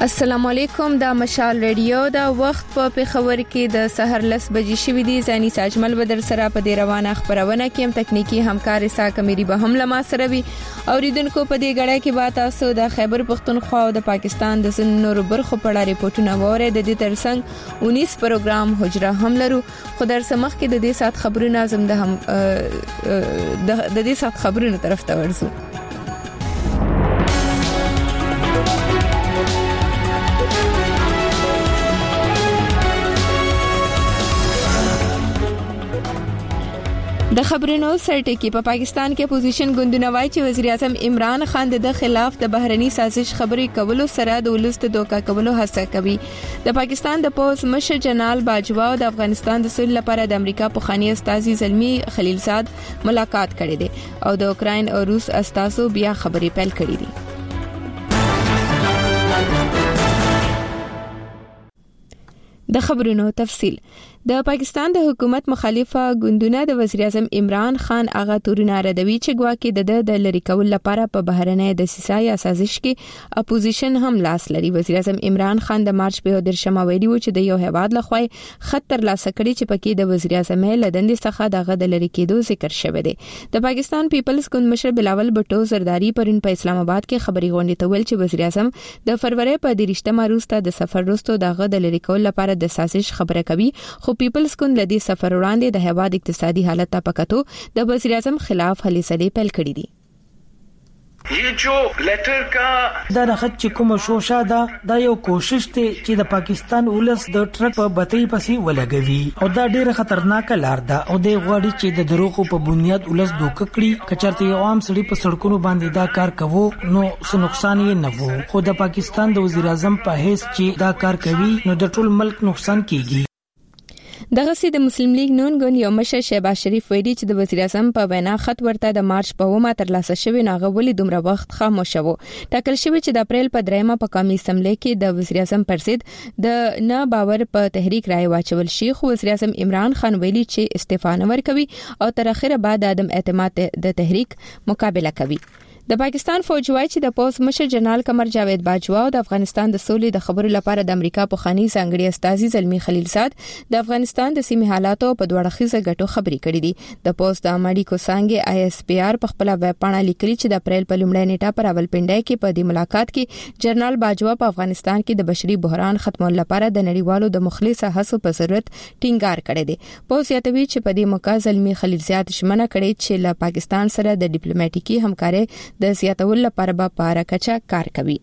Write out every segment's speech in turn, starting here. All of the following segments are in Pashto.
السلام علیکم دا مشال ریډیو دا وخت په پیښور کې د سحر 10 بجې شوې دي ځاني ساجمل بدر سره په دې روانه خبرونه کې هم تکنیکی همکار اسحاق امیری به هم لما سره وي اوریدونکو په دې غړې کې بات تاسو د خیبر پختونخوا او د پاکستان د نورو برخو په اړه ریپورتونه وره د دې ترڅنګ 19 پروګرام حجره هم لرو خو در سمخ کې د دې سات خبرونه زم د دې سات خبرونه طرف ته ورسو د خبرونو سرټکی په پاکستان کې اپوزیشن ګوندونه وایي چې وزیر اعظم عمران خان د خلاف د بهرني سازش خبرې کولو سره د ولست دوکا کولو هڅه کوي د پاکستان د پوز مشر جنرال باجوا او د افغانستان د صلح لپاره د امریکا پخوانی استازي زلمی خلیلزاد ملاقات کړي دي او د اوکراین او روس استازو بیا خبرې پیل کړي دي د خبرونو تفصیل د پاکستان د حکومت مخالفه ګوندونه د وزیر اعظم عمران خان اغا تورونه ردوي چې ګواکې د لری کول لپاره په بهرنۍ د سیاسي سازش کې اپوزیشن هم لاس لري وزیر اعظم عمران خان د مارچ په 13 ویلي و چې د یو هواد لخوا خطر لاس کړی چې پکې د وزیر اعظم لدند څخه دغه د لری کېدو ذکر شوی دی د پاکستان پیپلز ګوند مشر بلاول بټو زرداری پرون په اسلام آباد کې خبري غونډه ته ویل چې وزیر اعظم د فروری په 13 روسته د سفر وروسته دغه د لری کول لپاره د سازش خبره کوي خو پیپلز ګوند لدی سفر وړاندې د هواد اقتصادي حالت ته پکاتو د وزیر اعظم خلاف هلې سلې پیل کړې دي یہ جو لیٹر کا دا خط چې کوم شوشا دا یو کوشش ته چې د پاکستان ولس د ټرک په بتۍ پسې ولګوي او دا ډیره خطرناک لار ده او د غواړي چې د دروغو په بنیاد ولس دوک کړي کچرته عوام سړي په سړکونو باندې دا کار کوو نو څه نقصان یې نه وو خو د پاکستان د وزیر اعظم په هیڅ چې دا کار کوي نو د ټول ملک نقصان کیږي دغه سي د مسلم لیگ نون ګوند یو مشر شهباز شریف ویلي چې د وزیر اعظم په وینا خط ورته د مارچ په 9 ترلاسه شوی ناغه ولې دومره وخت خاموش وو ټاکل شوی چې د اپریل په 3 په قومي اسمبلی کې د وزیر اعظم پر ضد د نه باور په تحریک رائے واچول شي خو وزیر اعظم عمران خان ویلي چې استعفا نه ورکوي او تر اخره بعد عدم اعتماد د تحریک مقابله کوي د پاکستان فوج وايي چې د پوز مشر جنرال قمر جاوید باجوا او د افغانستان د سولې د خبرو لپاره د امریکا په خاني ځانګړي استازي زلمی خلیلزاد د افغانستان د سیمې حالاتو په دوړه خيزه غټو خبري کړې دي د پوز د امریکا کو څنګه آی اس پی آر په خپل ویب پاڼه لیکلي چې د اپریل په لومړۍ نیټه پر راولپنډای کې په دې ملاقات کې جنرال باجوا په افغانستان کې د بشري بحران ختمولو لپاره د نړیوالو د مخلصه هڅو په ضرورت ټینګار کړی دی پوز یاتوي چې په دې موقع زلمی خلیلزاد شمنه کړي چې له پاکستان سره د ډیپلوماټیکي همکارۍ د زیاتول لپاره به پارکچا کار کوي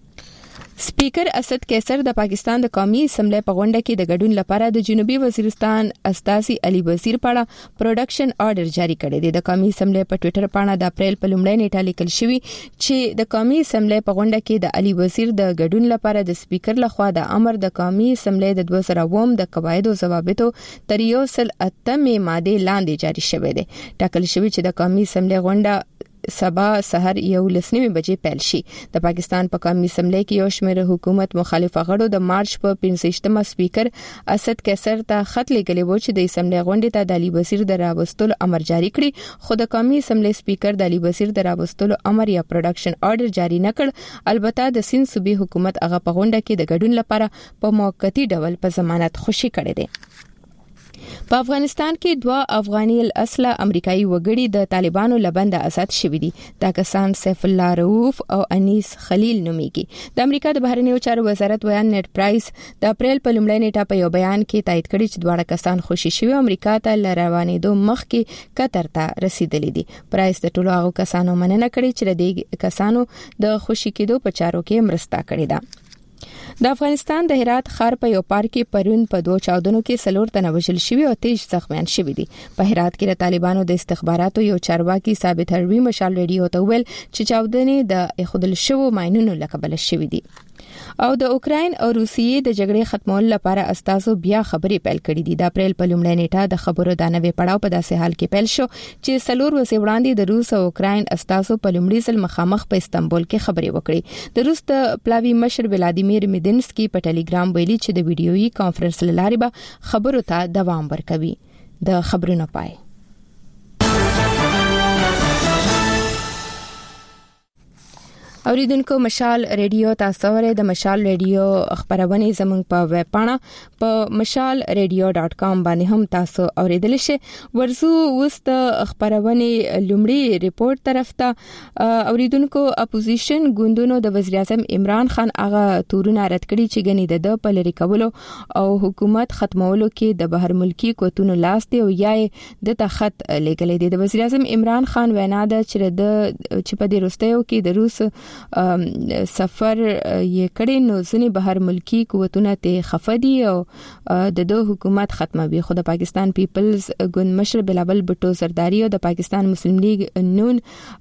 سپیکر اسد کیسر د پاکستان د قومي اسمبلی په غونډه کې د ګډون لپاره د جنوبي وزیرستان استازي علي وزیر پاړه پروډکشن آرډر جاری کړی دی د قومي اسمبلی په ټوئیټر باندې د اپریل په لومړۍ نیټه لیکل شوی چې د قومي اسمبلی په غونډه کې د علي وزیر د ګډون لپاره د سپیکر لخوا د امر د قومي اسمبلی د 2009 د قواعد او ضوابطو تر 108 ماده لاندې جاری شوی دی ټاکل شوی چې د قومي اسمبلی غونډه سبا سحر 11 بجې پیل شي د پاکستان په قومي اسمبلی کې یو شمېر حکومت مخالف غړو د مارچ په 65 سپیکر اسد کیسر ته خط لیکلی و چې د اسمبلی غونډې ته د علي وزیر د راوستلو امر جاری کړي خو د قومي اسمبلی سپیکر د علي وزیر د راوستلو امر یا پروډکشن آرډر جاری نه کړ البته د سین صوبې حکومت هغه په غونډه کې د ګډون لپاره په موقتی ډول په ضمانت خوشي کړي دي په افغانستان کې 2 افغاني الاصله امریکایي وګړي د طالبانو لبند آزاد شوي دي دا کسان سیف الله رؤوف او انیس خلیل نوميږي د امریکا د بهرنیو چارو وزارت ویان نیټ پرایس د اپریل په لومړۍ نیټه په یو بیان کې تایید کړی چې دواړه کسان خوشي شوي امریکا ته لروانېدو مخکې قطر ته رسیدلي دي پرایس د ټولو هغو کسانو مننه کړې چې د کسانو د خوشي کېدو په چارو کې مرسته کړې ده د افغانستان د هرات ښار په یو پارک کې پرون په 2 چاودنو کې 4 تنه وژل شوي او 13 زخمیان شوي دي په هرات کې د طالبانو د استخباراتو یو چارواکي ثابت هروي مشال ریډیو ته ویل چې چاودنې د اخدل شوو ماينونو لقب شوي دي او د اوکراین او روسیې د جګړې ختمولو لپاره استازو بیا خبرې پیل کړې دي د اپریل په لومړۍ نیټه د خبرو د نوې پړاو په داسې حال کې پیل شو چې 4 ورځې وړاندې د روس او اوکراین استازو په لومړي ځل مخامخ په استانبول کې خبرې وکړې د روس د پلاوی مشر ولادیمیر میدنسکي په ټلګرام ویلي چې د ویډیويي کانفرنس لارې به خبرو ته دوام ورکوي د خبرونو پای اوریدونکو مشال ریډیو تاسو ورې د مشال ریډیو خبرونه زموږ په ویب پاڼه په mashalradio.com باندې هم تاسو اوریدل شئ. ورزو وست خبرونه لومړی ریپورت طرف ته اوریدونکو اپوزیشن ګوندونو د وزیر اعظم عمران خان هغه تورونه رد کړي چې غني د په لری کولو او حکومت ختمولو کې د بهر ملکی قوتونو لاس دی او یا د تخت لګلې دی. د وزیر اعظم عمران خان وینا ده چې په دې وروستیو کې د روس سفر یې کړي نو ځنی بهر ملکی قوتونه ته خفدي او د حکومت ختموي. خو د پاکستان پیپلز ګوند مشر بلاول بټو زرداری او د پاکستان مسلم لیگ نون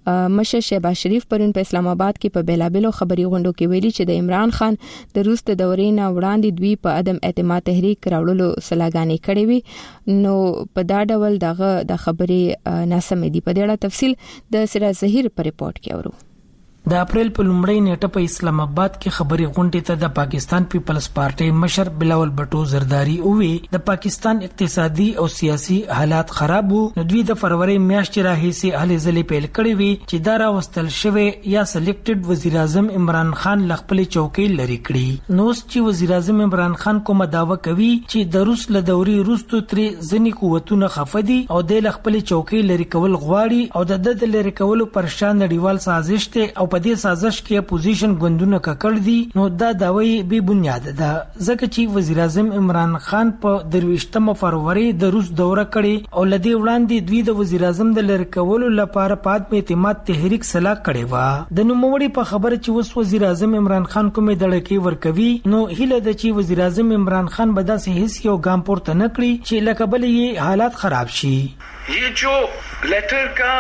مشر شهباز شریف پرون په اسلام آباد کې په بیلابلو خبري غونډو کې ویلي چې د عمران خان د روس د دورې نه وړاندې دوی په عدم اعتماد تحریک راوړلو سلاګانې کړې وي نو په دا ډول دغه د خبرې ناسمه دي. په دې اړه تفصیل د سراج ظهیر په ریپورت کې اورو. د اپریل په لومړۍ نیټه په اسلام آباد کې خبري غونډې ته د پاکستان پیپلز پارټي مشر بلاول بټو زرداری اووي د پاکستان اقتصادي او سیاسي حالات خراب وو نو دوی د فروری میاشتې راهیسي هلې ځلې پیل کړې وي چې دا راوستل شوی یا سلیکټډ وزیر اعظم عمران خان لخپل چوکۍ لري کړي. نو چې وزیر اعظم عمران خان کومه داوا کوي چې د روس له دوري روستو ترې ځنی قوتونه خفدي او د لخپل چوکۍ لري کول غواړي او د لري کولو پر شان نړیوال سازش ته او په دې سازش کې اپوزیشن ګوندونه ککړ دي نو دا داوی بے بنیاد ده ځکه چې وزیر اعظم عمران خان په 23 فروری د روس دوره کړي او لدی وړاندې دوی د وزیر اعظم د لری کولو لپاره پات اعتماد تحریک سلا کړي وا. د نوموړي په خبره چې وس وزیر اعظم عمران خان کومې دړکې ورکوي نو هله د چې وزیر اعظم عمران خان به داسې هیڅ یو ګام پورته نکړي چې لکه بل یې حالات خراب شي. یہ جو لیٹر کا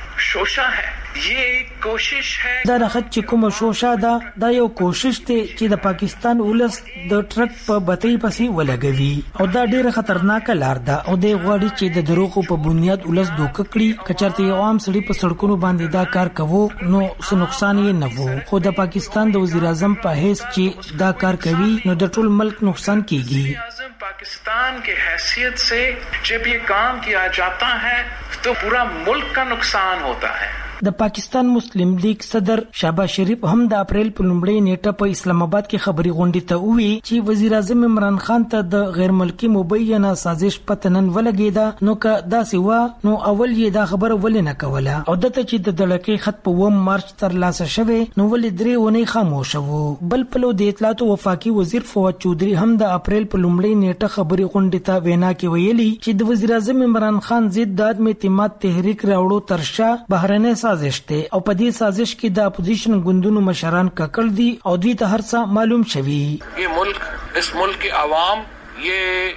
شوشہ ہے یہ کوشش ہے دا رخت چې کوم شوشا دا یو کوشش ته چې د پاکستان ولس د ټرک په بتۍ پسې ولګوي او دا ډیره خطرناک لار ده او د غواړي چې د دروغو په بنیاد ولس دوک کړي کچرته یو عام سړي په سړکونو باندې دا کار کوو نو څه نقصان یې نه وو. خو د پاکستان د وزیر اعظم په حیث چې دا کار کوي نو د ټول ملک نقصان کیږي. پاکستان کے حیثیت سے جب یہ کام کیا جاتا ہے تو پورا ملک کا نقصان ہوتا ہے. د پاکستان مسلم لیگ صدر شهباز شریف هم د اپریل په لومړۍ نیټه په اسلام آباد کې خبري غونډې ته وویل چې وزیر اعظم عمران خان ته د غیر ملکی مبینه سازش پتنن ولګیدا نو که دا سیوا نو اول یې دا خبره ولې نه کوله او دته چې د دړکې خط په 1 مارچ تر لاسه شوه نو ولې درې ونی خاموش وو. بل په د اطلاعات او وفاقي وزیر فواد چودري هم د اپریل په لومړۍ نیټه خبري غونډې ته وینا کې ویلي چې د وزیر اعظم عمران خان ضد د عدم اعتماد تحریک راوړو ترشا بهرنۍ سازش ته او په دې سازش کې د اپوزیشن ګوندونو مشران ککړ دي او دوی ته هر څه معلوم شوی. یہ ملک اس ملک کے عوام یہ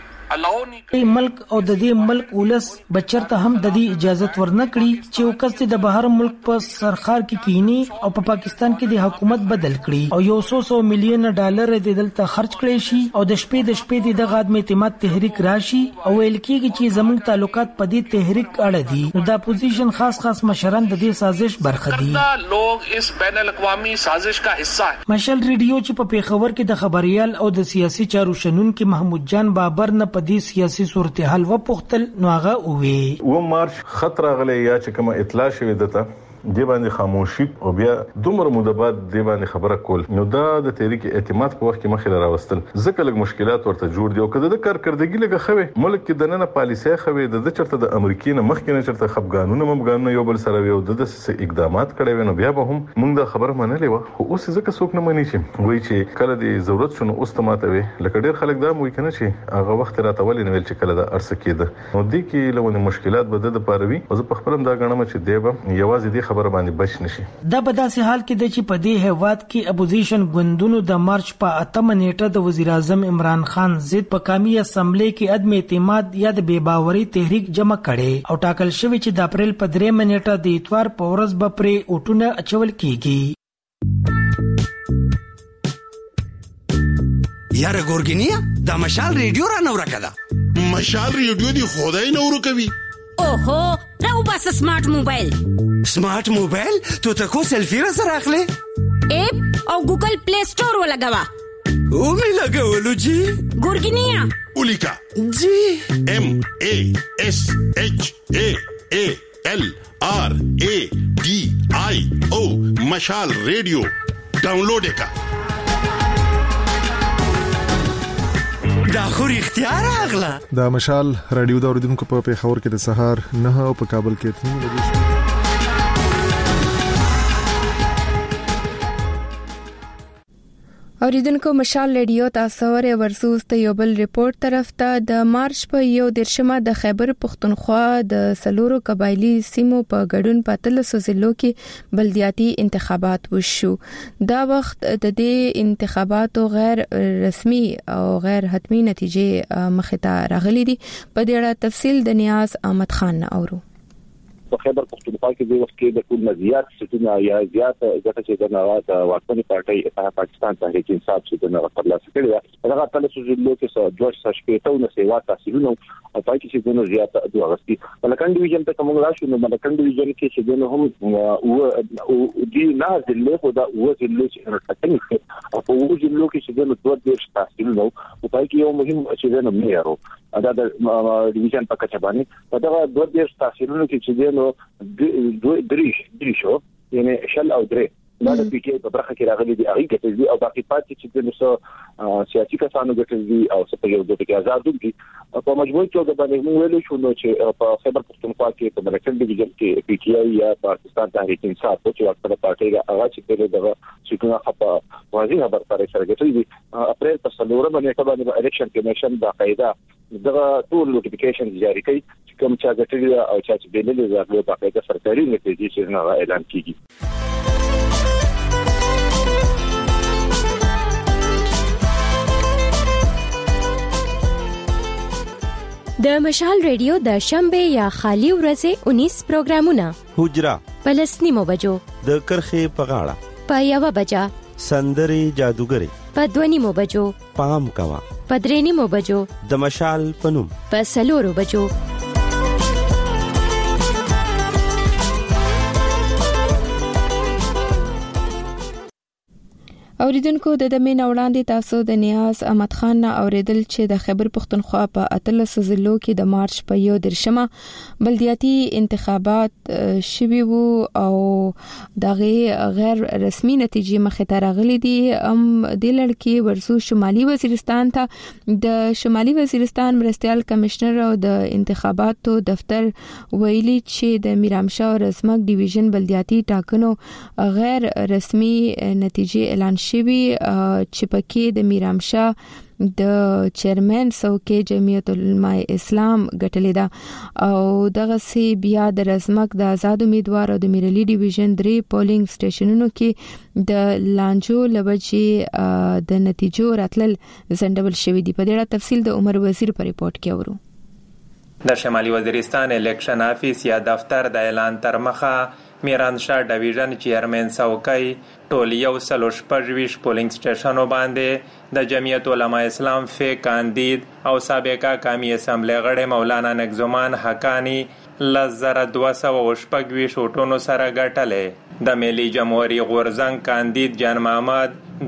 ملک او د دې ملک ولس بچرته هم د دې اجازه ورنکړي چې وکړي د بهر ملک په سرخار کې کینی او په پاکستان کې د حکومت بدل کړي او 100 مليون ډالر د دلته خرج کړي شي او د شپې د غادم اعتماد تحریک راشي او ویل کېږي چې زموږ تعلقات په دې تحریک اړه دي نو د اپوزیشن خاص مشران د دې سازش برخه دي. لوگ اس بین الاقوامی سازش کا حصہ ہے. مشال ریډیو چې په پیښور کې د خبريال او د سیاسي چارو شنونکو محمود جان بابر نه د سیاسي صورتحال و پختل نو هغه وې 1 مارچ خطر غلې یا چې کوم اطلاع شوه دته دی باندې خاموشي او بیا دومره مده بعد دی باندې خبره کول نو دا د تحریک اعتماد په وخت کې مخې راوستل ځکه لږ مشکلات ورته جوړ دي او کله د کارکردګي لږه خوي ملک کې د نن پالیسي خوي د چرته د امریکای نه مخکې نه چرته خپګانونه یو بل سره یو د اقدامات کړي نو بیا به هم موږ د خبره منلې و خو اوس ځکه څوک نه مني چې وایي چې کله د ضرورت شنو اوس تماته وي لکه ډیر خلک دا موي کنه چې هغه وخت راته ولې نه ویل چې کله دا ارسه کېده نو د کې لونه مشکلات بده د پاروي او زه په خپلم دا غنم چې دی به یوازې د خبره باندې بچ نشي. دا په داسې حال کې د چې په دې هیواد کې اپوزیشن ګوندونو د مارچ په 8 نیټه د وزیر اعظم عمران خان ضد په قومي اسمبلی کې عدم اعتماد یا د بے باوري تحریک جمع کړي او ټاکل شوی چې د اپریل په 3 نیټه د اتوار په ورځ به پرې اوټونه اچول کیږي. یاره ګورګینیا دا مشال ریډیو را نور کړه. مشال ریډیو دی خدای نور کوي. اوهو راو بس سمارټ موبایل. سمارټ موبایل ته تاسو سلفي را سره اخلي اپ او ګوګل پلی سٹور ولګوا او می لګولو جی ګورګینیا اولیکا جی MASHALRADIO مشال ریډیو ډاونلوډ کا. دا خو اختیار اغلا. دا مشال رادیو د اوریدونکو په پیښور کې د سهار 9 او په کابل کې 3 بجې. اوریدونکو مشال رادیو تاسو ورسوس ته یو بل ریپورت طرف ته د مارچ په 1 د خیبر پختونخوا د سلورو قبایلی سیمو په ګډون په 13 ضلعو کې بلدیاتي انتخابات وشو. دا وخت د دې انتخاباتو غیر رسمي او غیر حتمی نتیجې مخې ته راغلي دي. په دې اړه تفصیل د نیاز احمد خان اورو. په خیبر پختونخوا کې د وخت کې د ټول مزیات ستونه یا زیات ځکه چې د نواز واکمنې پارټۍ اتحاد پاکستان تحریک انصاف چې د نواز ترلاسه کړی دا هغه تل سوزلو کې 280 سیوا تحصیلونه او پای کې چې د زیات دوه غستی ملکان ډیویژن ته کوم راشي نو ملکان ډیویژن کې چې د هم او دي نه د له دا او د له چې راټنګ او په او د له کې چې د 280 تحصیلونه او پای کې یو مهم چې د میرو دا د ډیویژن په کچه باندې دا 280 تحصیلونه کې چې د درې شو یعنی شل او درې دا د پی کې په برخه کې راغلي دي هغه کې او باقي پاتې چې د نو سیاسي کسانو ګټلي او څه یو د کې آزاد دي په مجموعي توګه باندې موږ ویلو شو نو چې په خیبر پختونخوا کې په ملکن ډیویژن کې پی ټ آی یا پاکستان تحریک انصاف چې واکمنه پارټۍ هغه چې دغه څنګه خپه واضح خبر پرې سره ګټلي دي. اپریل په 16 باندې الیکشن کمیشن باقاعده دغه ټول نوټیفیکیشن جاری کړي چې کوم چې ګټلي او چې بللي زغلو باقاعده سرکاري نتیجې چې اعلان کیږي. د مشال رادیو د شنبه یا خالی ورځې 19 پروګرامونه حجرا پلسنی مو بجو د کرخه په غاړه په یو بجا سندري جادوګری په دونی مو بجو پام کوا په درېنی مو بجو د مشال پنوم په سلورو بجو. اوریدونکو د دمه نوړاندې تاسو د نیاز احمد خان نه اوریدل چې د خیبر پختونخوا په 13 ضلعو کې د مارچ په 1 بلدیاتي انتخابات شوي وو او دغه غیر رسمي نتیجې مخې ته راغلي دي. د لړکی ورسو شمالي وزیرستان ته د شمالي وزیرستان مرستيال کمشنر او د انتخاباتو دفتر ویلي چې د میرامشاه او رزمک ډیویژن بلدیاتي ټاکنو غیر رسمي نتیجې اعلان شوي چې پکې د میرامشاه د چیرمن څوکۍ جمعیت العلماء اسلام ګټلې ده او دغه سی بیا د رزمک د آزاد امیدوار او د میرلی ډیویژن 3 پولینګ سټیشنونو کې د لانجو لوجې د نتیجو راتلل زندبل شوې دي. په دې اړه تفصیل د عمر وزیر په ریپورت کې اورو. د شمالي وزیرستان الیکشن افیس یا دفتر د اعلان تر مخه میرانشاه ډیویژن چیرمن څوکۍ ټول 126 پولینګ سټیشنونو باندې د جمعیت العلماء اسلام فی کاندید او سابقه قومي اسمبلی غړي مولانا نگزمان حقانی 1226 ووټونو سره ګټلې. د ملي جمهوریت غورزنګ کاندید جان محمد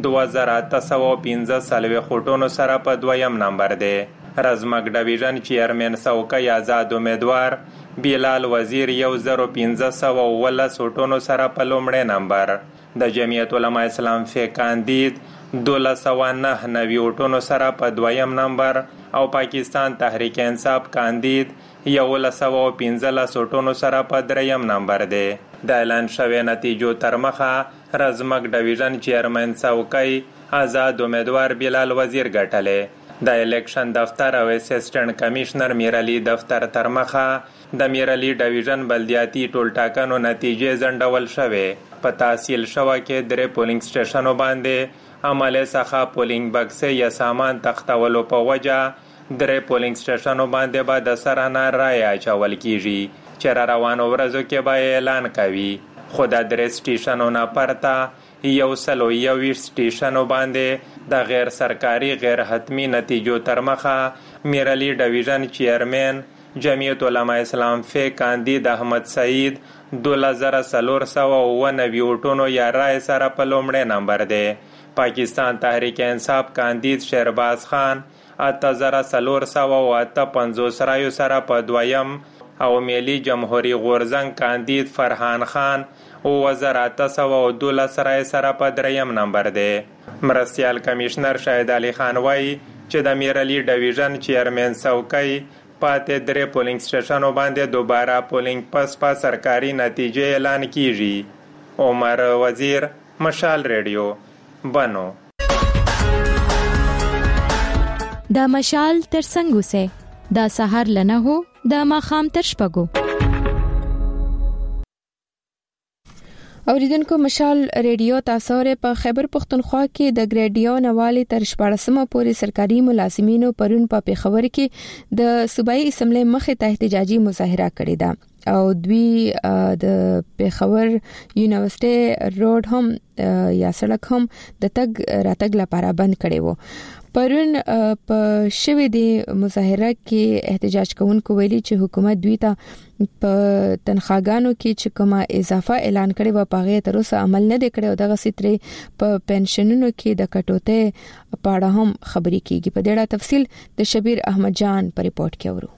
2815 ووټونو سره په دویم نمبر دی. رزمک ډیویژن چیرمن څوکۍ آزاد امیدوار بیلال وزیر 1512 ووټونو سره په لومړی نمبر. د جمعیت العلماء اسلام فی کاندید 1299 ووټونو سره په دویم نمبر او پاکستان تحریک انصاف کاندید 1115 ووټونو سره په دریم نمبر دی. د اعلان شوی نتیجو تر مخه رزمک ډیویژن چیرمن څوکۍ آزاد امیدوار بیلال وزیر ګټلې. د الیکشن دفتر او اسسټنټ کمشنر میرعلی دفتر تر مخه د میرعلی ډیویژن بلدیاتي ټول ټاکنو نتیجې زندول شوې. په تحصیل شوه کې 3 پولینګ سټیشنونو باندې عمله څخه پولینګ بکسې یا سامان تختولو په وجه 3 پولینګ سټیشنونو باندې به د سرانه رای اچول کیږي چې روانو ورځو کې به اعلان کوي. خو د 3 سټیشنونو پرته 121 سټیشنونو باندې د غیر سرکاري غیر حتمی نتیجو تر مخه میرعلی ډیویژن چیرمن جمعیت العلماء اسلام فی کاندید احمد سعید 2490 ووټونو یا رای سره په لومړی نمبر دی. پاکستان تحریک انصاف کاندید شهرباز خان 8450 رایو سره په دویم او ملي جمهوریت غورځنګ کاندید فرحان خان 2012 رای سره په 3م نمبر دی. مرستیال کمشنر شاهد علي خان وایي چې د میرعلي ډیویژن چیرمن څوکۍ پاتې 3 پولینګ سټیشنو باندې دوباره پولینګ پس په سرکاري نتیجې اعلان کیږي. عمر وزیر، مشال ریډیو، بنو. دا مشال تر څنګه سه دا سحر لنه هو دا ماخام تر شپګو. اوریدونکو مشال ریډیو تاسو په خیبر پختونخوا کې د ګریډیو نوالي تر 14مه پورې سرکاري ملازمینو پرون په پیښور کې د صوبایي اسمبلی مخې ته احتجاجي مظاهره کړې ده او دوی د پیښور یونیورسيټي روډ هم یا سړک هم د تګ راتګ لپاره بند کړي وو. پرون په شوې د مظاهره کې احتجاج کوونکو ویلي چې حکومت دوی ته په تنخواګانو کې چې کومه اضافه اعلان کړي و په هغه تر اوسه عمل نه دی کړی او دغه ستري په پنشنونو کې د کټوته پاړه هم خبري کیږي. په دې اړه تفصیل د شبیر احمد جان په ریپورت کې اورو.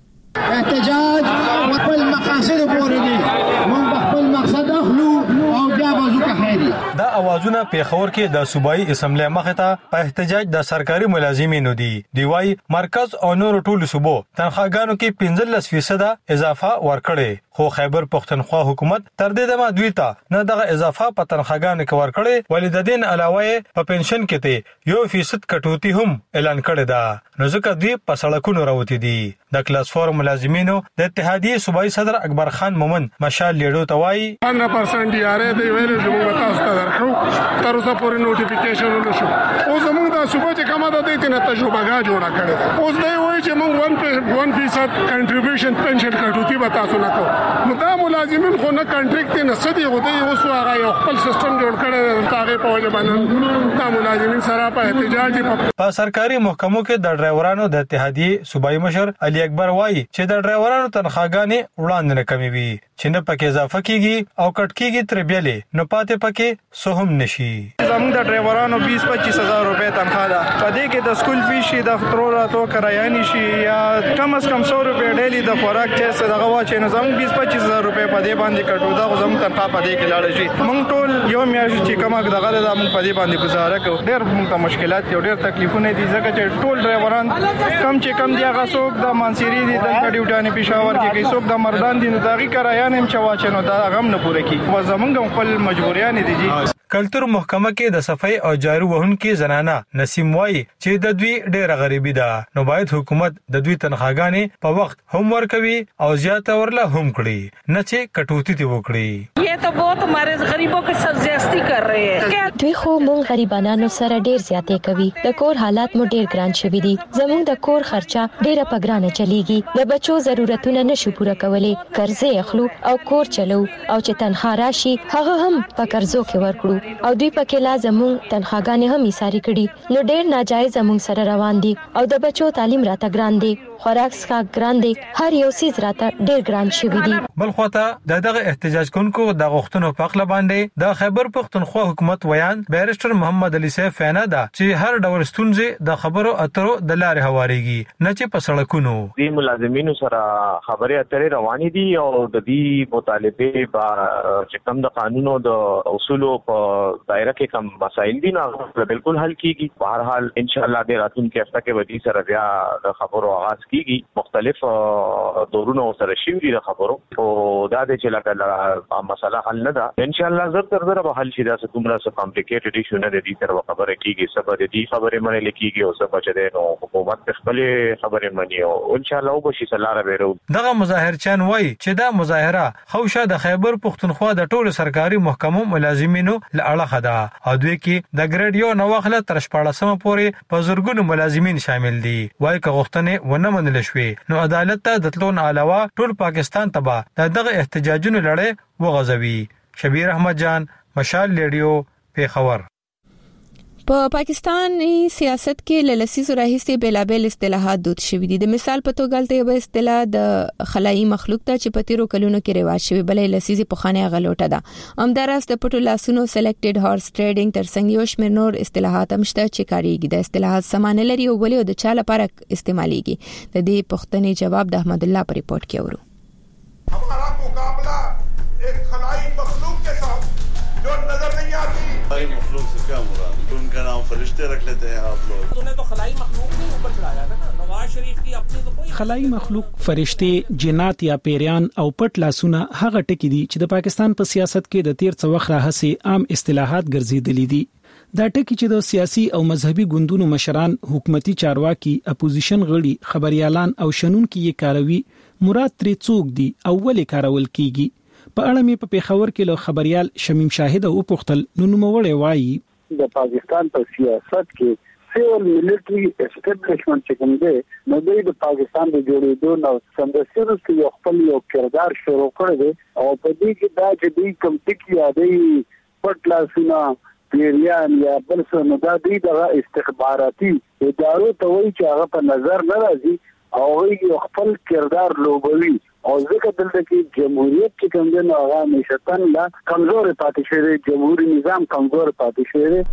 احتجاج خپل مقاصد پورې دي، موږ خپل مقصد اخلو او بیا بازو کا خیری. دا اوازونه پیښور کې د صوبایي اسمبلی مخې ته په احتجاج د سرکاري ملازمینو دي. دی وايي مرکز او نور ټول صوبو تنخواګانو کې 15% اضافه ورکړي، خو خیبر پختونخوا حکومت تر دې دمه دوی ته نه دغه اضافه په تنخواګانو کې ورکړي، ولې د دین علاوه په پنشن کې ته 1% کټوتی هم اعلان کړی دا. نو ځکه دوی په سړکونو راوتی دي. د کلاس 4 ملازمینو د اتحادیه صوبایي صدر اکبر خان مومن مشال لیډو ته وایي 100% یاره دی ویل چې موږ تاسو ته درکو تر اوسه پورې نوټیفیکیشن ونشو. اوس موږ د صوبې چې کومه د دې نه تجربه جوړه کړې ده. اوس دی وایي چې موږ 1% کنټریبیوشن پنشن کټوتی به تاسو نه کوو. نو دا ملازمین خو نه کنټریکټ نه سدي غوډي اوس هغه یو خپل سیستم جوړ کړی دی. هغه په وجه باندې دا ملازمین سره په احتجاج په سرکاري محکمو کې د ډرایورانو د اتحادیه صوبایي مشر علي اکبر وایي چې د ډرایورانو تنخواګانې وړاندې نه کمی وي چې نه پکې اضافه کیږي او کټ کیږي تر بیلې نه پاتې پکې سهم نشي. زموږ د ډرایورانو 20-25 هزار روپے تنخواه ده. په دې کې د سکول فی شي د خطرو راتو کرایانی شي یا کم از کم 100 روپے ډیلی د خوراک چې دغه واچ نه زموږ 20-25 هزار روپے په دې باندې کټو دا زموږ تنخواه په دې کې لاړ شي. موږ ټول یو میاشت چې کومه دغه د موږ په دې باندې گزاره کوو. ډېر موږ ته مشکلات او ډېر تکلیفونه دي ځکه چې ټول ډرایوران کم چې کم دی هغه څوک د مانسيري دي د ډیوټانې پېښور کې کوي، څوک د مردان دي نو دغه کرایان هم چواچ نو دا غم نه پوره کی. و زمونږ خپل مجبوریان دي جی. کلتور محکمه کې د صفای او جارو وهونکو زنانه نسیم وای چې د دوی ډېر غریبي ده، نو باید حکومت د دوی تنخواګانې په وخت هم ورکوي او زیاته ورله هم کړي، نه چې کټوتی دی وکړي. یہ تو بہت ہمارے غریبوں کے ساتھ زیاستی کر رہے ہیں. دوی خو مونږ غریبانو سره ډېر زیاتې کوي. د کور حالات مو ډېر ګران شوي دي. زموږ د کور خرچه ډېره په ګرانه چلیږي. د بچو ضرورتونه نشو پوره کولی. قرضې اخلو او کور چلو او چې تنخوا راشي هغه هم په قرضو کې ورکړو او دوی پکې لازم تنخواګانې هم ایساري کړي. نو ډېر ناجایز زموږ سره روان دي او د بچو تعلیم راته ګران دي، خوراک څښاک ګران دي، هر یو سیز راته ډېر ګران شوی دي. بل خواته دغه احتجاج کوونکو د غوښتنو په خپل باندې د خیبر پختونخوا حکومت ویان بیرستر محمد علي سیف فینا دا چې هر ډول ستونزې د خبرو اترو د لارې هواريږي نه چې په سړکونو. دي ملازمینو سره خبرې اترې روانې دي او د دې مطالبه چې کوم د قانونو د اصولو په دایره کې کوم مسایل دي نه بالکل حل کیږي. په هر حال ان شاء الله د راتلونکي هفته کې ودی سره بیا د خبرو آغاز کیږي. مختلف دورونه سره شي دي د خبرو او دا د چې لکه مسله حل نه ده ان شاء الله زر تر زر به حل شي. دا څه دومره څه کمپلیکیټډ ایشو نه دي تر خبره کیږي. سبا د دې خبره منل کیږي او سبا چې د حکومت خپل خبره مني او ان شاء الله وبشي سلاره بیرو. دغه مظاهر چان وای چې دا مظاهره خوشه د خیبر پختونخوا د ټولو سرکاري محکمو ملازمینو لړه ده او دوی کې د ګریډ یو نوخله تر 14مه پورې په زورګونو ملازمین شامل دي. وای که غوښتنې ونه منل شوې نو عدالت ته د تلون علاوه ټول پاکستان ته دغه احتجاجونو لړۍ وغځوي. شبیر احمد جان، مشال ریډیو، پیښور. په پاکستاني سیاست کې للسیزو راهیسې بلابل اصطلاحات دود شوي دي. د مثال په توګه دلته یو اصطلاح د خلایي مخلوق ته چې په تیرو کلونو کې رواج شوی بلې لسیزي په خانه غلوټه ده. همداراز د پټو لاسونو سلیکټډ هارس ټریډینګ ترڅنګ یو شمېر نور اصطلاحات هم شته چې کاریږي. د اصطلاحات سمانه لري او ولې د چا لپاره استعماليږي. د دې پوښتنې جواب د احمد الله په ریپورت کې اورو. मखलूक से क्या मुराद, उनका नाम फरिश्ते रख लेते हैं आप लोग। उन्होंने तो खलाई मखलूक के ऊपर चढ़ाया था ना, नवाज शरीफ की अपनी तो कोई خلای مخلوق فرشته جنات یا پیریان او پټ لاسونه هغه ټکی دي چې د پاکستان په سیاست کې د تیر څو وخت راهسي عام اصطلاحات ګرځیدلې دي. دا ټکی چې د سیاسي او مذهبي ګوندونو مشران، حکومتي چارواکي، اپوزیشن غړي، خبريالان او شنونکي یې کاروي، مراد ترې څوک دي او ولې کارول کیږي. په اړه مې په پیښور کې له خبريال شمیم شاهد او پختل نو نوموړی وایي د پاکستان په سیاست کې سیول ملټری اسټابلیشمنت چې کوم دی نو د پاکستان د جوړېدو نو سمدستي کې یو خپل یو کردار شروع کړی دی او په دې کې دا چې دوی کوم ټکی یادې پټ لاسونه پیریان یا بل څه نو دا دوی د استخباراتي ادارو ته وایي چې هغه په نظر نه راځي او یو خپل کردار لوبوي او ځکه دلته کې جمهوریت چې کوم دی نو هغه نشتن لا کمزور پاتې شوی، جمهوریت نظام کمزور پاتې شوی.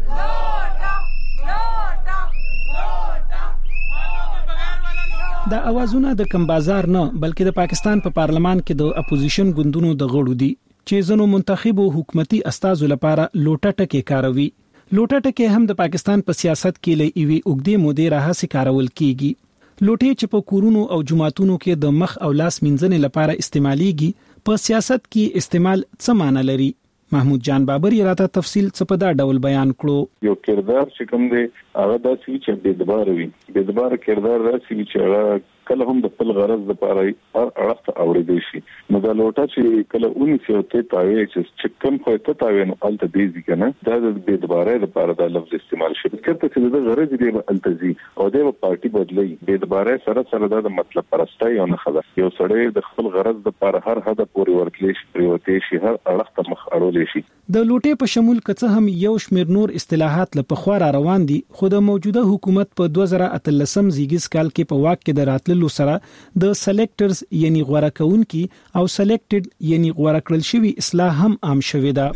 دا اوازونه د کم بازار نه بلکې د پاکستان په پارلمان کې د اپوزیشن ګوندونو د غړو دي چې زنو منتخبو حکومتي استازو لپاره لوټه ټکی کاروي. لوټه ټکی هم د پاکستان په سیاست کې لې ایوي اوګدې مودې راهسي کارول کیږي. لوټې چې په کورونو او جماعتونو کې د مخ او لاس مینځنې لپاره استعماليږي، په سیاست کې استعمال څه معنی لري؟ محمود جان بابر یې راته تفصیل څه په دا ډول بیان کړو. یو کردار چې کوم دی هغه داسې چې بيدبار وي، بيدبار کردار راسي چې هغه کله هم د خپل غرض لپاره هر اړخ ته اوریدي شي. نو دا لوټه چې کله اونې چې ته تاوي چې کوم خو ته تاوي نو الته دیږي کنه دا د بيدبارۍ لپاره دا لفظ استعمال شي. کله چې د غرض دی التزي او د پارټي بدلی بيدبارۍ سره سره دا مطلب پرستای او نه خبر یو سړی د خپل غرض لپاره هر هدف پورې ورتلی شي، پریوتی شي، هر اړخ ته مخ اړول شي. د لوټې په شمول کڅه هم یو شمیر نور اصطلاحات له پخوا را روان دي، خو د موجوده حکومت په 2013 زیږیز کال کې په واک کې د راتللو سره د سلیکټرز یعنی غوړه کونکي او سلیکټډ یعنی غوړه کړل شوی اصلاح هم عام شوی ده.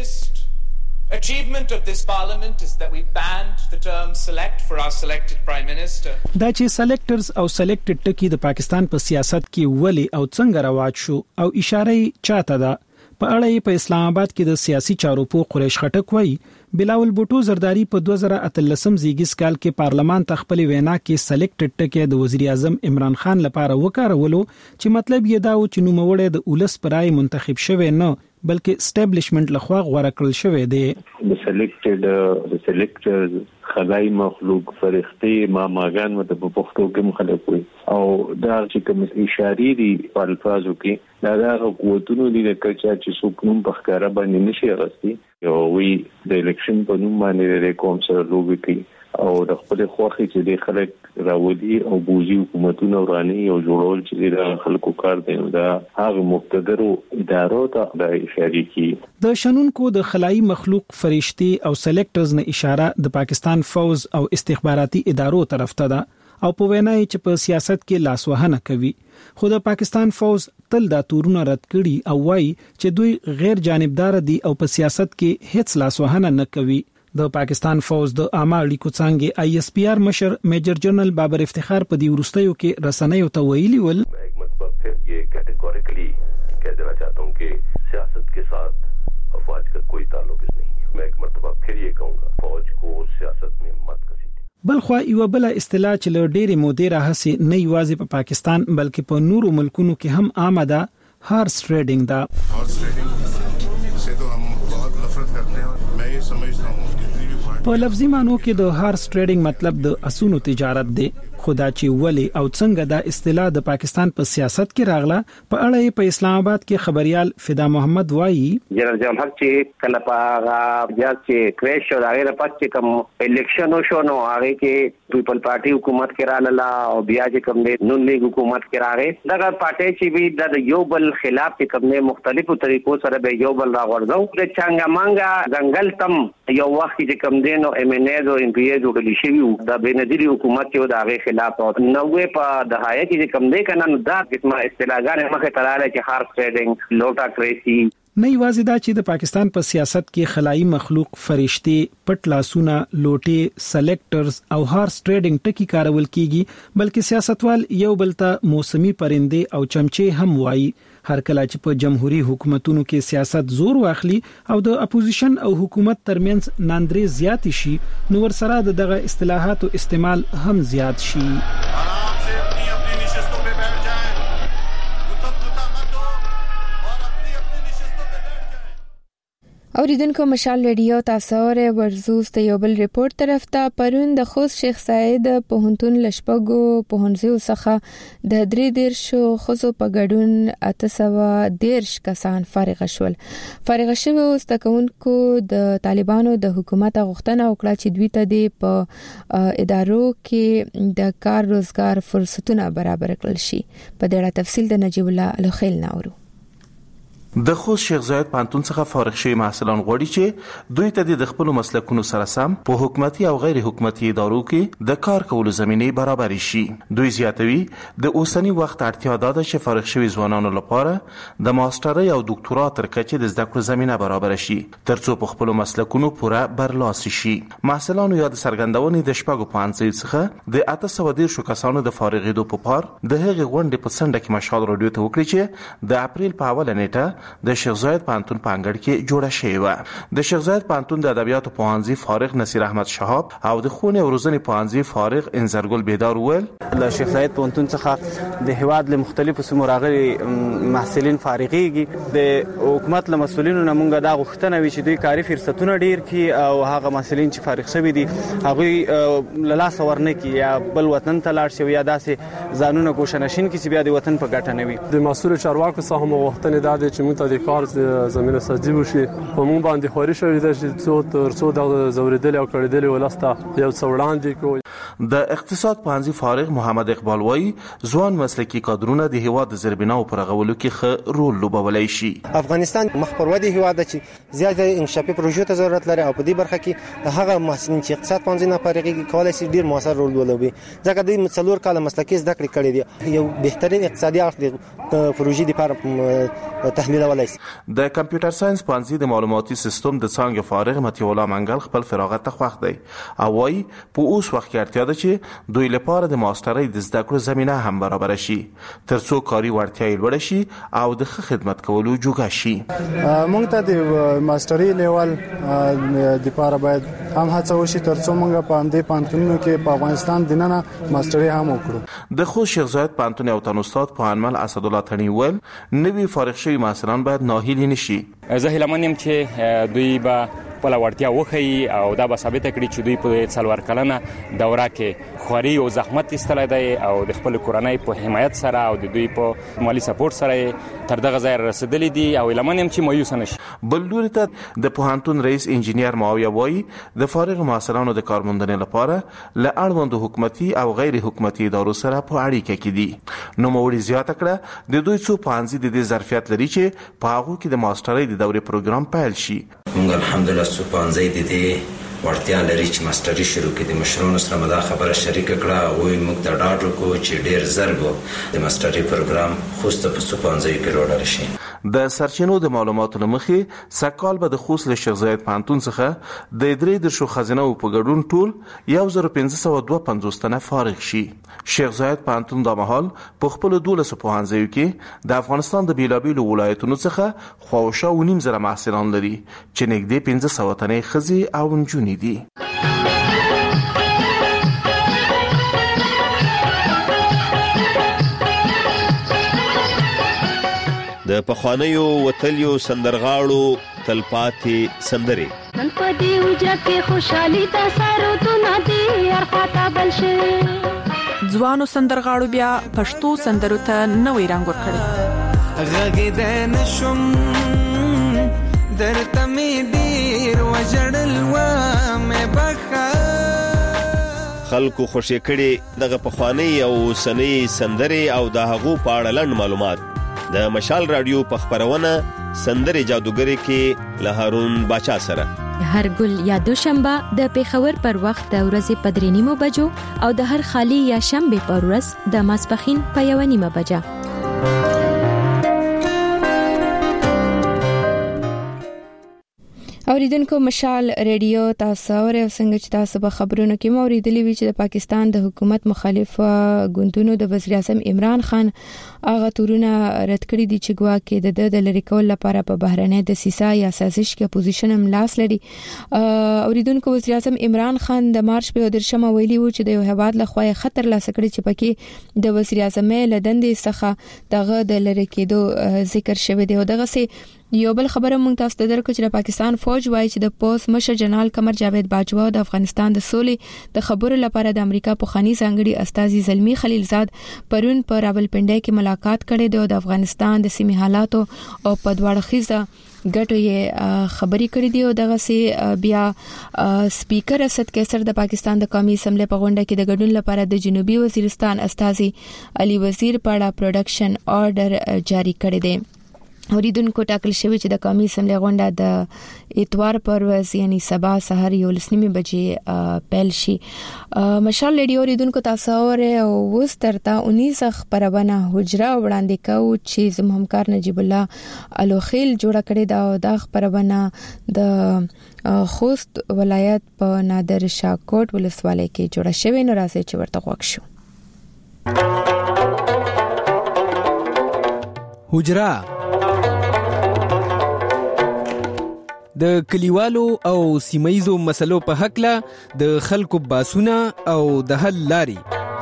Achievement of this parliament is that we banned the term select for our selected prime minister. دا چې سلیکټرز او سلیکټډ ټکی د پاکستان په سیاست کې ولې او څنګه رواج شو او اشاره چاته ده په اړه په اسلام آباد کې د سیاسي چارو په قریش خټک وایي بلاول بوټو زرداری په 2013 زیږیز کال کې پارلمان ته خپل وینا کې سلیکټډ ټکی د وزیر اعظم عمران خان لپاره وکړولو چې مطلب یې دا و چې نوموړی د اولس پرای منتخب شوی نه بلکې اسټابلیشمنت لخوا غوړه کړل شوی دی. د سلیکټر خلای مخلوق فرښتې ماګان مته په پښتو کې مخالف وي او دا چې کوم اشاره دي په الفاظو کې دا قوتونو دي چې څوک نوم په ښکارا باندې نشي راستي او وی د الیکشن په نوم باندې د کوم سره لوبي کوي او د خپل خوخي چې د خلک راولي او بوزي حکومتونه وراني او جوړول چې د خلکو کار دی دا هغه مقتدرو ادارو ته د اشاره کی. د شنونکو د خلای مخلوق فرشتي او سلیکټرز نه اشاره د پاکستان فوز او استخباراتي ادارو طرف ته ده او په وینای چې په سیاست کې لاسوهنه کوي. خو د پاکستان فوز تل دا تورونه رد کړي او وایي چې دوی غیر جانبدار دي او په سیاست کې هیڅ لاسوهنه نه کوي. د پاکستان فوز د عامه اړیکو څنګه آی اس پی آر مشر میجر جنرال بابر افتخار په دې ورستیو کې رسنیو ته ویلي ول ایک مرتبہ پھر یہ کیٹیگوریکلی کہہ دینا چاہتا ہوں کہ سیاست کے ساتھ افواج کا کوئی تعلق نہیں ہے. میں ایک مرتبہ پھر یہ کہوں گا فوج کو سیاست میں مت کسیدئ. بلخوا یو بل اصطلاح چې له ډېرې مودې راهسي نه یوازې په پاکستان بلکې په نورو ملکونو کې هم عامه ده، هارس ټریډینګ ده. هارس ټریډینګ سے تو ہم بہت نفرت کرتے ہیں. میں یہ سمجھتا ہوں په لفظي معنی کې د هارس ټریډینګ مطلب د اسونو تجارت دی، خدا چې ولی او څنګه دا اصطلاح د پاکستان په سیاست کې راغله په اړه په اسلام آباد کې خبريال فدا محمد وایي جنرال جمهور چې کله په بیا چې کریش او هغه پات چې کوم الیکشن شو نو هغه کې پیپل پارټي حکومت کې رااله او بیا چې کوم نون لیگ حکومت کې راغې دغه پارټي چې وی د یو بل خلاف چې کوم مختلفو طریقو سره به یو بل راغورځو د چانګا مانګا ځنګل تم یو وخت چې کوم دین او ام ان ایز او ام پی ای جوړل شي د بنظیری حکومت کې د هغه خلاف او نوې په دهایه کې کوم دی کنه دا قسمه اصطلاحګان مخه تراله چې هارس ټریډینګ لوټا کریسی نه یوازې دا چې د پاکستان په سیاست کې خلایي مخلوق فرشتي پټ لاسونه لوټي سلیکټرز او هارس ټریډینګ ټکی کارول کیږي بلکې سیاستوال یو بل ته موسمي پرنده او چمچې هم وایي هر کله چې په جمهوریت حکومتونو کې سیاست زور واخلي او د اپوزیشن او حکومت ترمنځ ناندري زیات شي نو ورسره دغه اصطلاحاتو استعمال هم زیات شي. اوریدونکو مشال ریډیو تاسو ورزوست یو بل ریپورت طرف ته پرون د خوست شیخ سعید پوهنتون لشپګو پوهنځیو څخه د 3 خزو په ګډون 810 کسان فارغ شول. فارغ شوی استکونکو د طالبانو د حکومت غوښتنه وکړه چې دوی ته د ادارو کې د کار روزګار فرصتونه برابر کړل شي. په دې اړه تفصیل د نجیب الله الخیل ناورو. د خوست شیخ زاید پوهنتون څخه فارغ شوی محصلان غواړي چې دوی ته د خپل مسلکونو سره سم په حکومتي او غیر حکومتي ادارو کې د کار کولو زمینه برابر شي. دوی زیاتوي د اوسنی وخت اړتیا ده چې فارغ شوی ځوانانو لپاره د ماسترۍ او دکتورا تر کچې د زده کړو زمینه برابر شي ترڅو په خپل مسلکونو پوره برلاسي شي. محصلانو یاد سرګندونې د شپږو پوهنځیو څخه د 810 کسانو د فارغېدو په پار د هغې غونډې په څنډه کې مشال رادیو ته وکړي چې د اپریل په اوله نیټه د شیخ زاید پوهنتون په انګړ کې جوړه شوې و. د شیخ زاید پوهنتون د ادبیاتو پوهنځي فارغ نصیر احمد شهاب او د خونې او روزنې پوهنځي فارغ انزرګل بیدار وویل د شیخ زاید پوهنتون څخه د هیواد له مختلفو سیمو راغلي محصلین فارغېږي. د حکومت له مسؤلینو نه مونږ دا غوښتنه وی چې دوی کاري فرصتونه ډیر کړي او هغه محصلین چې فارغ شوي دي هغوی له لاسه ورنه کړي یا بل وطن ته لاړ شي یا داسې ځانونه ګوښه نشین کړي چې بیا د وطن په ګټه نه وي. د مسؤل چارواکو څخه هم غوښتنه ده چې موږ ته د کار زمينه سازي وشي په مونږ باندې خوري شوی د څو د زوریدل او کړیدل ولسته یو څوړاندې کو. د اقتصاد پوهنځي فارغ محمد اقبال وایي ځوان مسلکي کادرونه د هیواد د زیربناو پر غولو کې ښه رول لوبولای شي. افغانستان مخ پر ودی هیواد چې زیات انکشافي پروژو ته ضرورت لري او په دې برخه کې هغه محصلین چې اقتصاد پوهنځي نه فارغ کولای شي ډیر موثر رول ولوبي ځکه دوی څلور کال مسلکي زده کړې کړې دي یو بهترین اقتصادي اړخ د پروژې لپاره تحلیلولای شي. د کمپیوټر ساينس پوهنځي د معلوماتي سیستم د څانګې فارغ متي الله منګل خپل فراغت ته خوښ دی او وايي په اوس وخت کې اړتیا ده چې دوی لپاره د ماسترۍ د زده کړو زمينه هم برابر شي ترڅو کاري وړتیا لوړ شي او د خدمت کولو جوګه شي. موږ ته د ماسترۍ لیول د لپاره باید هم هڅه وشي ترڅو موږ په همدې پانتونو کې په افغانستان دننه ماسترۍ هم وکړو. د خوست شیخ زاید پانتون او تن استاد پوهنمل اسد الله تڼي ویل نوی فارغ شوی محصلان باید ناهیلي نشي. زه هیله منم چې دوی به خپل وړتیا وښیي او دا به ثابت کړي چې دوی په څلور کلنه دوره کې خوري او زحمت ایستلی دی او د خپل کورنۍ په حمایت سره او د دوی په مالی سپورټ سره تر دغه ځای رسیدلی دي او هیله منم چې مایوسه نشي. بل لوري ته د پوهنتون رئیس انجینیر معاویه وایي د فارغ محصلانو د کارموندنې لپاره له اړوندو حکومتي او غیر حکومتي ادارو سره په اړیکه کې دي. نوموړي زیاته کړه د دوی څو پوهنځي د دې ظرفیت لري چې په هغو کې د ماسترۍ د دورې پروګرام پیل شي. موږ الحمدلله څو پوهنځي د دې ورتیا لري چې ماستري شروع کړي. د مشرانو سره مدا خبره شریک کړه او موږ ته ډاډ ورکړو چې ډیر زرګو د ماستري پروګرام خوست په څو پوهنځي کې وړاندې شي. د سرچینو د معلوماتو لمخې سکهال به د خوست له شیخ زاید پوهنتون څخه د 3 خزینه په ګډون ټول 1552 تنه فارغ شي. شیخ زاید پوهنتون د مهال په خپل 12 پوهنځیو کې د افغانستان د بیلابیلو ولایتونو څخه خواوشا و نیم زره محصلان لري چې نږدې 1500 تنه ښځې او نجونې دي. د پخوانیو وتلیو سندرغاړو تلپاتې سندري نن په دې وجه کې خوشحالي د سرودونه دي ارخاته بل شي ځوانو سندرغاړو بیا پښتو سندرو ته نوې رنګ ورکړي. غږ د نشم درته مې ډیر وجړل و مې بخا خلکو خوشی کړي دغه پخوانی او سنی سندري او د هغو په اړه لنډ معلومات د مشال رادیو په خبرونه سندري جادوګری کې له هارون باچا سره هر ګل یا دوشنبه د پیښور پر وخت د ورځې په 3:30 بجو او د هر خالی یا شنبه پر ورځ د ماسپخین په 1:30 بجه. اوریدونکو مشال ریډیو تاسو اورئ څنګه چې تاسو په خبرونو کې موریدلې وی چې د پاکستان د حکومت مخالف ګوندونو د وزیر اعظم عمران خان هغه تورونه رد کړی دي چې ګواکې د لری کول لپاره په بهرنۍ د سیسا یا سازش کې اپوزیشن هم لاس لري. اوریدونکو وزیر اعظم عمران خان د مارچ په 13 ویلي و چې د یو هواد له خوا خطر لاس کړی چې پکې د وزیر اعظم له دندې څخه دغه د لری کېدو ذکر شوی دی. او دغه سي یو بل خبره مونږ تاسو ته درکو چې د پاکستان فوج وایي چې د پوس مشر جنرال قمر جاوید باجوا د افغانستان د سولې د خبرو لپاره د امریکا پوخانی ځانګړي استاذي زلمی خلیلزاد پرون په راولپنډي کې ملاقات کړې ده او د افغانستان د سیمې حالاتو او په دواړه ګټو یې خبري کړې دي. او دغه سي بیا سپیکر اسد کیسر د پاکستان د قومي اسمبلی په غونډه کې د ګډون لپاره د جنوبي وزیرستان استاذي علي وزیر پاړه پروډکشن آرډر جاری کړی دی. اوریدونکو ټاکل شوی چې د قومي اسمبلی غونډه د اتوار پر ورځ یعنی سبا سحر 11:30 بجې پیل شي. مشال ریډیو اوریدونکو تاسو او وس ترتا 19 خبرونه حجره وړاندې کوي چې زموږ همکار نجیب الله الوخیل جوړ کړی دا د خبرونه د خوست ولایت په نادر شاه کوټ ولسوالۍ کې جوړه شوی. نو راځي چې ورته غوښ شو. حجره د کلیوالو او سیمایزو مسلو په حق له د خلکو باسونه او د حل لاري.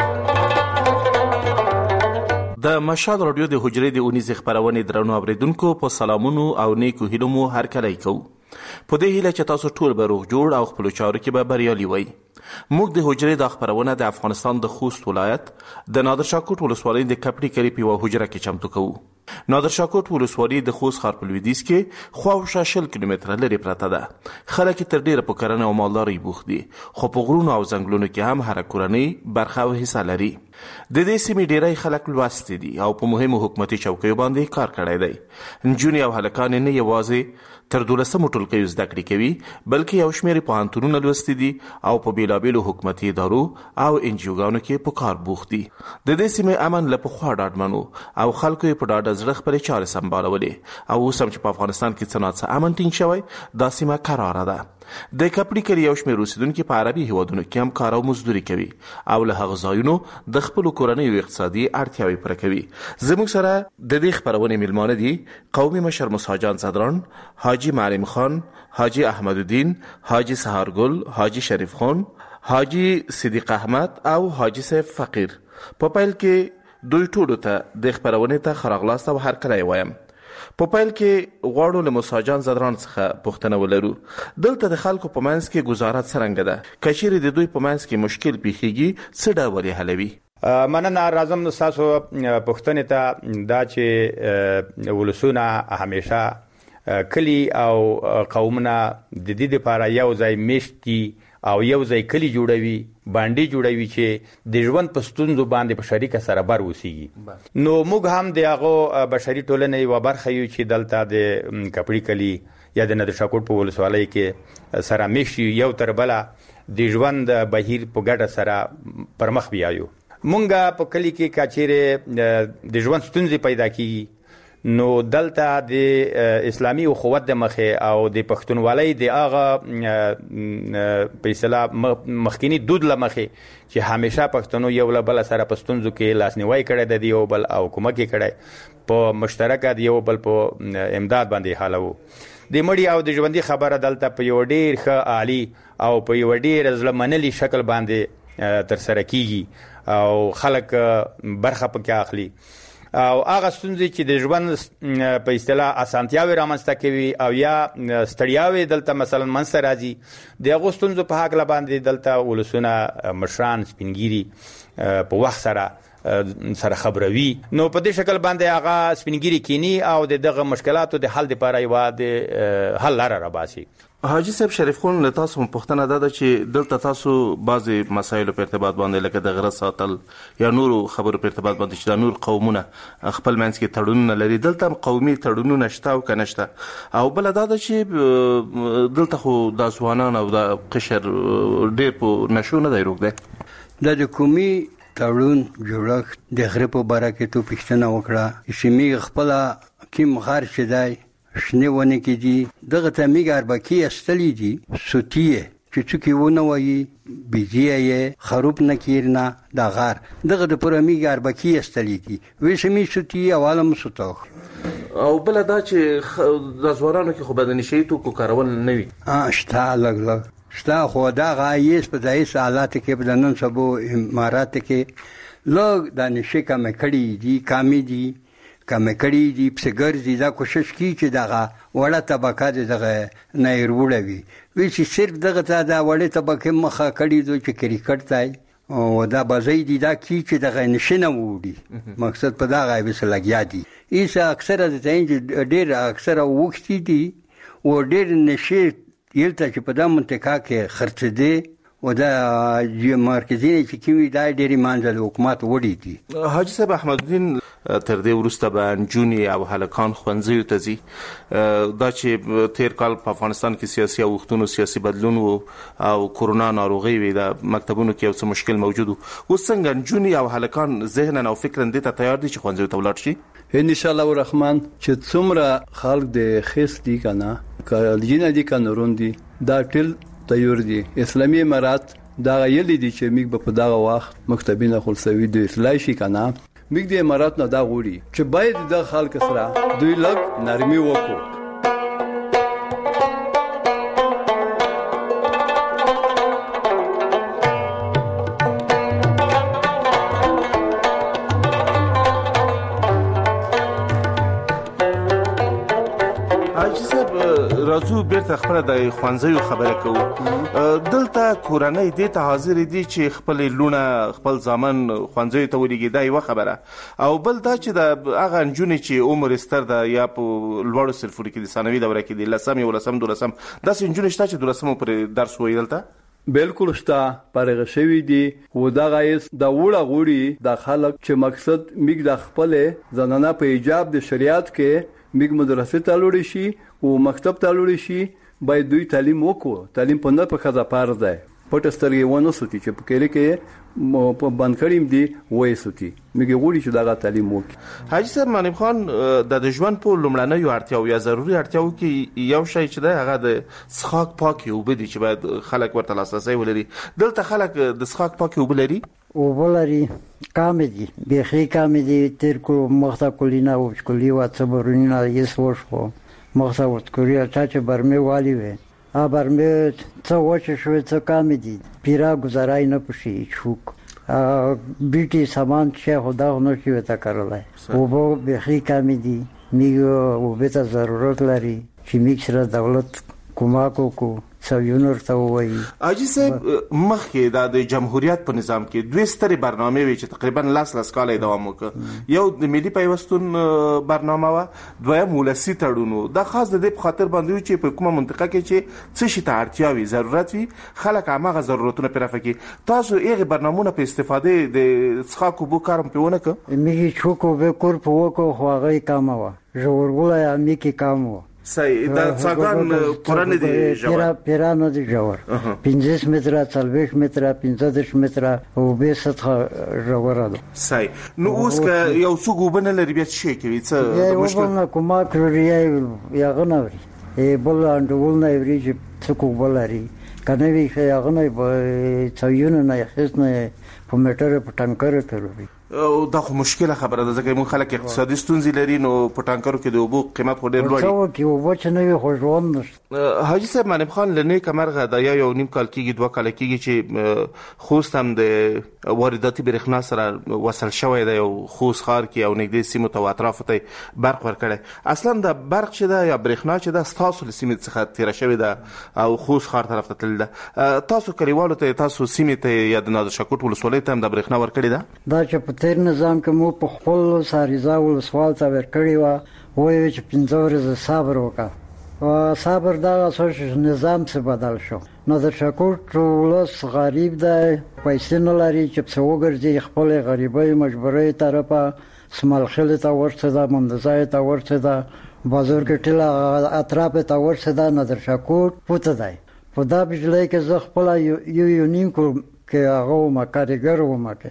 د مشال رادیو د حجرې د 19 خبرونه درنو اوریدونکو په سلامونو او نیکو هیلو مو هر کله کو. په دې هیله چې تاسو ټول به روغ جوړ او خپل چارو کې به بریالي وي. موږ د حجرې د خبرونه د افغانستان د خوست ولایت د نادر شاه کوټ ولسوالۍ د کپړی کلی په حجره کې چمتو کوو. نادر شاه کوټ ولسوالۍ د خوست ښار په لویدیځ کې خواوشا 60 کیلومتره لري پرته ده. خلک تر ډیره په کرنه او مالداري بوخت دي، خو په غرونو او ځنګلونو کې هم هر کورنۍ برخه او حصہ لري. د دې سیمې ډیری خلک لوست دي او په مهمو حکومتي چوکیو باندې کار کړی دی. نجونې او هلکان نه یوازې تر 12 ټولګیو زده کړې کوي بلکې یو شمېر پوهنتونونه لوستي دي او په بیلابیلو حکومتي ادارو او انجیوګانو کې په کار بوخت دي. د دې سیمې امن له پخوا ډاډمنو او خلکو یې په ډاډه زړه خپلې چارې سمبالولې او اوس هم چې په افغانستان کې څه ناڅه امن ټینګ شوی دا سیمه قراره ده. د کپړی کلی یو شمېر اوسیدونکي په عربي هیوادونو کې هم کار او مزدوري کوي او له هغه ځایونو د خپلو کورنیو اقتصادي اړتیاوې پوره کوي. زموږ سره د دې خبرونې میلمانه دي قومي مشر موسی جان صدران، حاجی معلم خان، حاجی احمد الدین، حاجی سهارګل، حاجی شریف خان، حاجی صدیق احمد او حاجی سیف فقیر. په پیل کې دوی ټولو ته د خبرونې ته خراغلاست او هر کله وایم. په پیل کې غواړو له موسی جان صدران څخه پوښتنه ولرو دلته د خلکو په منځ کې گزارت څرنګه ده؟ که چیرې د دوی په منځ کې مشکل پیښیږي څه ډول یې حلوي؟ مننه. راځم نو تاسو پوښتنې ته دا چې ولسونه همیشه کلی او قومونه د دې لپاره یو ځای میشتي او یو ځای کلی جوړوي باندې جوړوي چې د ژوند په ستونزو باندې په شریکه سره بر وسیږي. نو موږ هم د هغه بشري ټولنې یو برخه یو چې دلته د کپړی کلی یا د نادر شاه کوټ په ولسوالۍ کې سره میشي یو تر بله د ژوند بهیر په ګډه سره پر مخ بیایو. مونږ په کلی کې کاچېره د ژوند ستونزې پیدا کیږي نو دلته د اسلامي اخوت د مخه او د پښتونولۍ د هغه په اصطلاح مخکینی دود لمخه چې همیشه پښتنو یو بل سره پښتونځو کې لاسنیوي کړی د یو بل او کومک کړی په مشترکه د یو بل په امداد باندې حالو. د مړی او د ژوندۍ خبره دلته په یو ډیر ښه عالی او په یو ډیر ځل منلي شکل باندې تر سره کیږي او خلک برخه پکې اخلي او هغه ستونزې چې د ژوند په اصطلاح اسانتیاوي رامنځته کوي او یا ستړیاوي دلته مثلا منځته راځي د هغو ستونزو په حق باندې دلته ولسونه مشران سپینګیري په وخت سره خبروي. نو په دې شکل باندې هغه سپینګیري کینی او دغه مشکلاتو د حل لپاره یو د حل لاره راباسي. حاجی صاحب شریف خان له تاسو پوښتنه ده چې دلته تاسو بعضی مسایلو په ارتباط باندې لکه د غره ساتل یا نورو خبرو په ارتباط باندې چې د نور قومونه خپل منځ کې تړونونه لري دلته قومي تړونونه شته او که نشته او بل دا ده چې دلته خو د ځوانان او د قشر ډېر په نشو نه دی روک دی. د قومي تړون جوړښت د غره په باره کې تو پوښتنه وکړه چې می خپل کیم غار چې دی شنه ونه کې دي دغه ته میګاربکی استلې دي سوتیه چې څوک ونه وایي بيجيه خروب نکیرنا دا غار دغه د پرمیګاربکی استلې دي وېشمې سوتیه عوالم سوتو او بل دا چې د زورانو کې خو بدن شي تو کو کارول نه وي شتا لګ شتا خو دا غایس په دای حالات کې بدنن سبو امارات کې لوګ د نشي کم کړي دي کامې دي کم کړي دي په ګرځي دا کوشش کوي چې دغه وړه طبقه دغه نه وروړوي وی چې صرف دغه دا وړه طبقه مخه کړي دوی چې کرکټ تای او دا بځای دي دا کی چې دغه نشنه وړي مقصد په دا غایب سره لګیا دي ایسه اکثره د تینج ډیر اکثره وخت دي او ډیر نشي یلته چې په دا منطقه کې خرڅ دي او دا مرکزي چې کیوي دا ډېری مانځل حکومت وړي دي حاجی صاحب احمد الدین تر دې وروسته به جونی او هلکان خوندزیو ته ځي دا چې تیر کال په افغانستان کې سیاسي اوختونو سیاسي بدلون او کورونا ناروغي وي د مکتبونو کې یو څه مشکل موجود و څنګه جونی او هلکان ذهنا او فکرا دې ته تیار دي چې خوندزیو ته ولاړ شي ان شاء الله الرحمن چې څومره خلک د خېس دي کنه کالجینه دي کنورون دي دا ټل تیار دي اسلامي امارات دا یلی دي چې موږ په دغه وخت مکتبینه خلصوي د اصلاح شي کنه موږ د امارات نه دا غوړي چې باید د خلک سره دوی لګ نرمي وکړو راځو بیرته خپل د خوانزیو خبره کوو دلته کورنۍ دې ته حاضر دي چې خپل لونه خپل ځامن خوانزیو ته ولېږي دا یو خبره او بل دا چې د هغه نجونې چې عمر ستر ده یا په لوړو صنفونو کې د ثانوي دوره کې د لسم یو لسم دولسم داسې نجونې شته چې دولسم پر درس وایي دلته بالکل شته پرغه شوی دي و دا غایس د وړه غوړي د خلک چې مقصد میګ د خپل زنانه په ایجاب د شریعت کې میګ مدرسې ته لوري شي او مکتب ته لوري شي باید دوی تعلیم وکړو تعلیم په نه په خزه پار دی پټ سترګې ونه سوتي چې په کله کې په بنکړیم دی وای سوتي میګ غوړي چې دا تعلیم وکړي حاجی صاحب منیم خان د ژوند په لومړنۍ اړتیاو یا ضروري اړتیاو کې یو شی چې دا هغه د څښاک پاکي اوبه دي چې باید خلک ورته لاسرسي ولري دلته خلک د څښاک پاکي اوبه لري وبلري کامیدی بخی کامیدی تر کو مخته کولینا او کولی وا صبرونه یې سوشو مخته ورت کوریه چې برمه والی وي ا برمه څو وچ شوې څو کامیدی پیرا گزارای نه پشي چوک بیٹی سامان چې خدا نو کې وتا کړلای او به بخی کامیدی میګو او به ته ضرورت لري چې میګ سره دولت کوماکو کو سویونر ته وایي حاجی صاحب مخکې د جمهوریت په نظام کې دوه ستري برنامه وي چې تقریبا لاس کال دوام وکړ یو د ملي پیوستون برنامه وا دویم ولسی تړونو دا خاص د دې په خاطر باندې چې په کومه منطقه کې چې څه شي ته اړتیا وي ضرورت وي خلک هغه ضرورتونه پرفه کې تاسو هغه برنامهونه په استفاده د څخه بو کارم پیونه ک میږي چوکو به کور په وکو خو هغه کامه وا جوړګولا یا میکی کامو صحیح دا څنګه قران دي جوړ پیرانو دي جوړ 50 متره 40 متره 50 متره او به سطح جوړه ده صحیح نو اوس که یو څوک وبنه لري بیا شي کوي څه مشکل کومه کړی یا غنوري بل اندول نه وری چې څوک ولري کنه وی یا غنوي به څویونه نه خسنه په میټر په ټانکر کوي او دا خو مشکله خبره ده ځکه موږ خلک اقتصادي ستونزې لري نو په ټانکرو کې د اوبو قیمت خو ډېر لوړ دی څو کې اوبه چې نه وي خو ژوند نشته حاجی صاحب منیم خان لنی کمرغه د یو نیم کال کېږي 2 کال کېږي چې خوست هم د وارداتي برېښنا سره وصل شوی دی او خوست ښار کې او نږدې سیمو ته اطراف ته برق ورکړی اصلا د برق چې ده یا برېښنا چې ده ستاسو له سیمې څخه تیره شوې ده او خوست ښار طرف ته تللې ده تاسو کلیوالو ته تاسو سیمې ته یا د نادر شاه کوټ ولسوالۍ ته هم د برېښنا ورکړې ده دا چې تیر نظام کې مو په خپل ساریزا ولسوال ته ورکړی و وایي چې 15 ورځې صبر وکړه او صبر دا اساس نظام څخه بدل شو نو د شکوټ ولس غریب دی پیسې نه لري چې څو ګرځي خپل غریبۍ مجبورۍ طرفه سمالخل ته ورته دا مندزای ته ورته دا بازار کې ټل اطراف ته ورته دا نظر شکوټ پوته دی په دا بجلی کې زه خپل یو نیم کو کې هغه ما کارګر و ما کې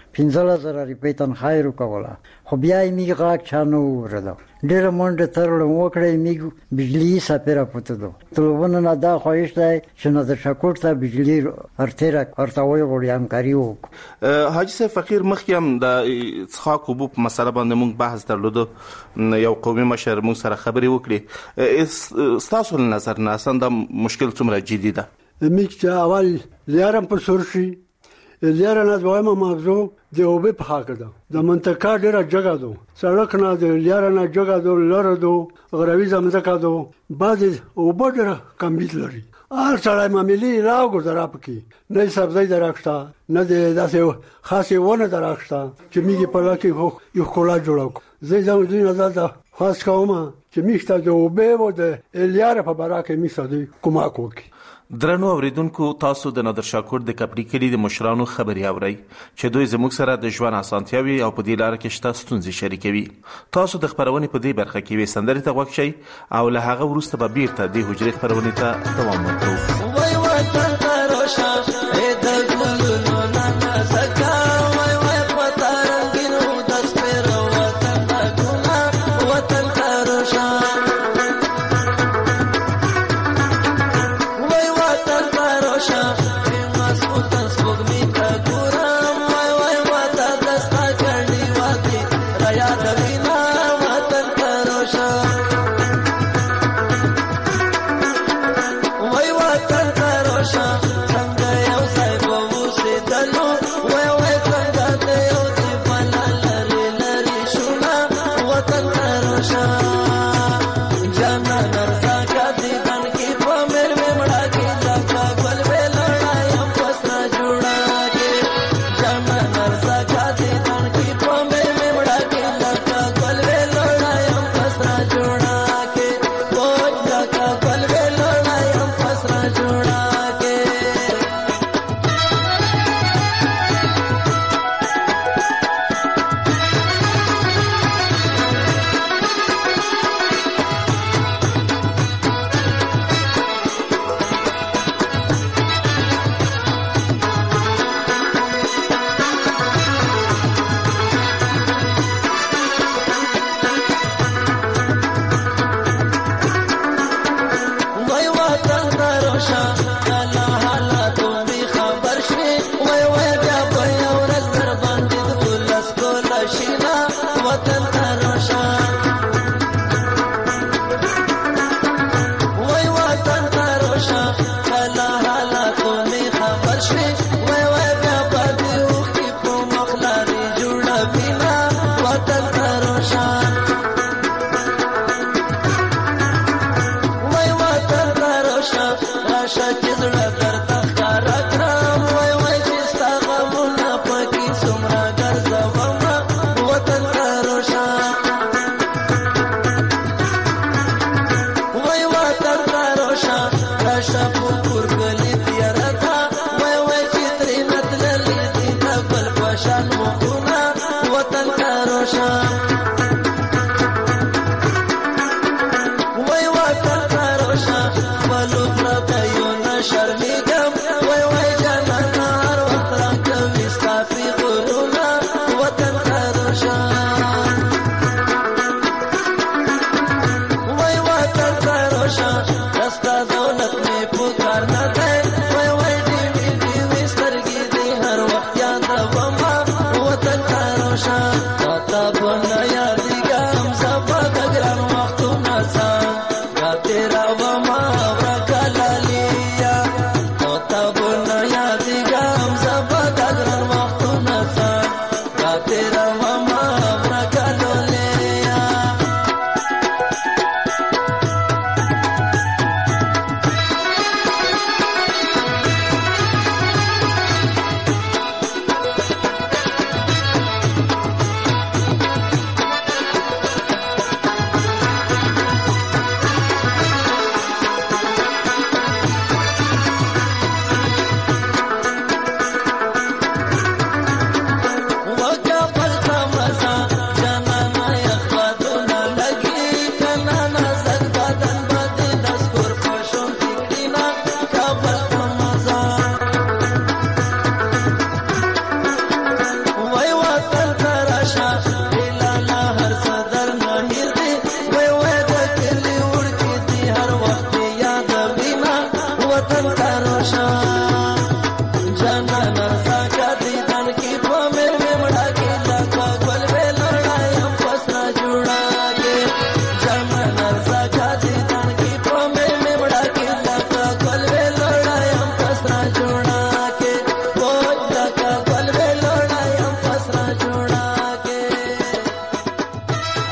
15,000 روپۍ تنخواه یې ورکوله، خو بیا یې میږ غاښ چا نه واورېده. ډېره منډه ترړم وکړه، میږ بجلي سفیره پوتېدو. طلبونه نه دا خواهش دی چې نادرشاه ته بجلي ارتې ورته وغواړي، همکاري وکړو. حاجي صاحب فقیر مخکې هم د څښاک اوبو په مسله باندې موږ بحث درلودو، یو قومي مشر موږ سره خبرې وکړې. ستاسو له نظر نه اصلا دا مشکل څومره جدي ده؟ میږ چې اول لیارم پر سور شي، لیاره نه دویمه موضوع د اوبه په حق ده. د منطقه ډیره جګه ده، سړک نه د لیاره نه جګه ده، لاره ده، غروي ځمکه ده، بعضې اوبه ډیره کمیت لري. هر سړی معاملې راوګرځه پکې، نه سبزی درخته، نه د داسې خاصې ونه درخته چې میږ په لکه یو ښکلا جوړه کړو. زه دوی نظر ته خاص کوم چې میږ ته د اوبه او د لیاره په باره کې میږ ته دوی کومک وکړي. درنو اوریدونکو، تاسو د نادرشاه کوټ د کپړی کلي د مشرانو خبري اورئ چې دوی زموږ سره د ژوند اسانتیاوي او په دې لار کې شته ستونزې شریکوي. تاسو د خبرونې په دې برخه کې وې سندرې ته غوږ شئ او له هغه وروسته به بیرته د حجرې خبرونې ته دوام ورکړو. وای وطن تروشا اې د ګلونو نه زکا، وای وای پتا رنگینو د سپېرو وطن ګنا، وطن تروشا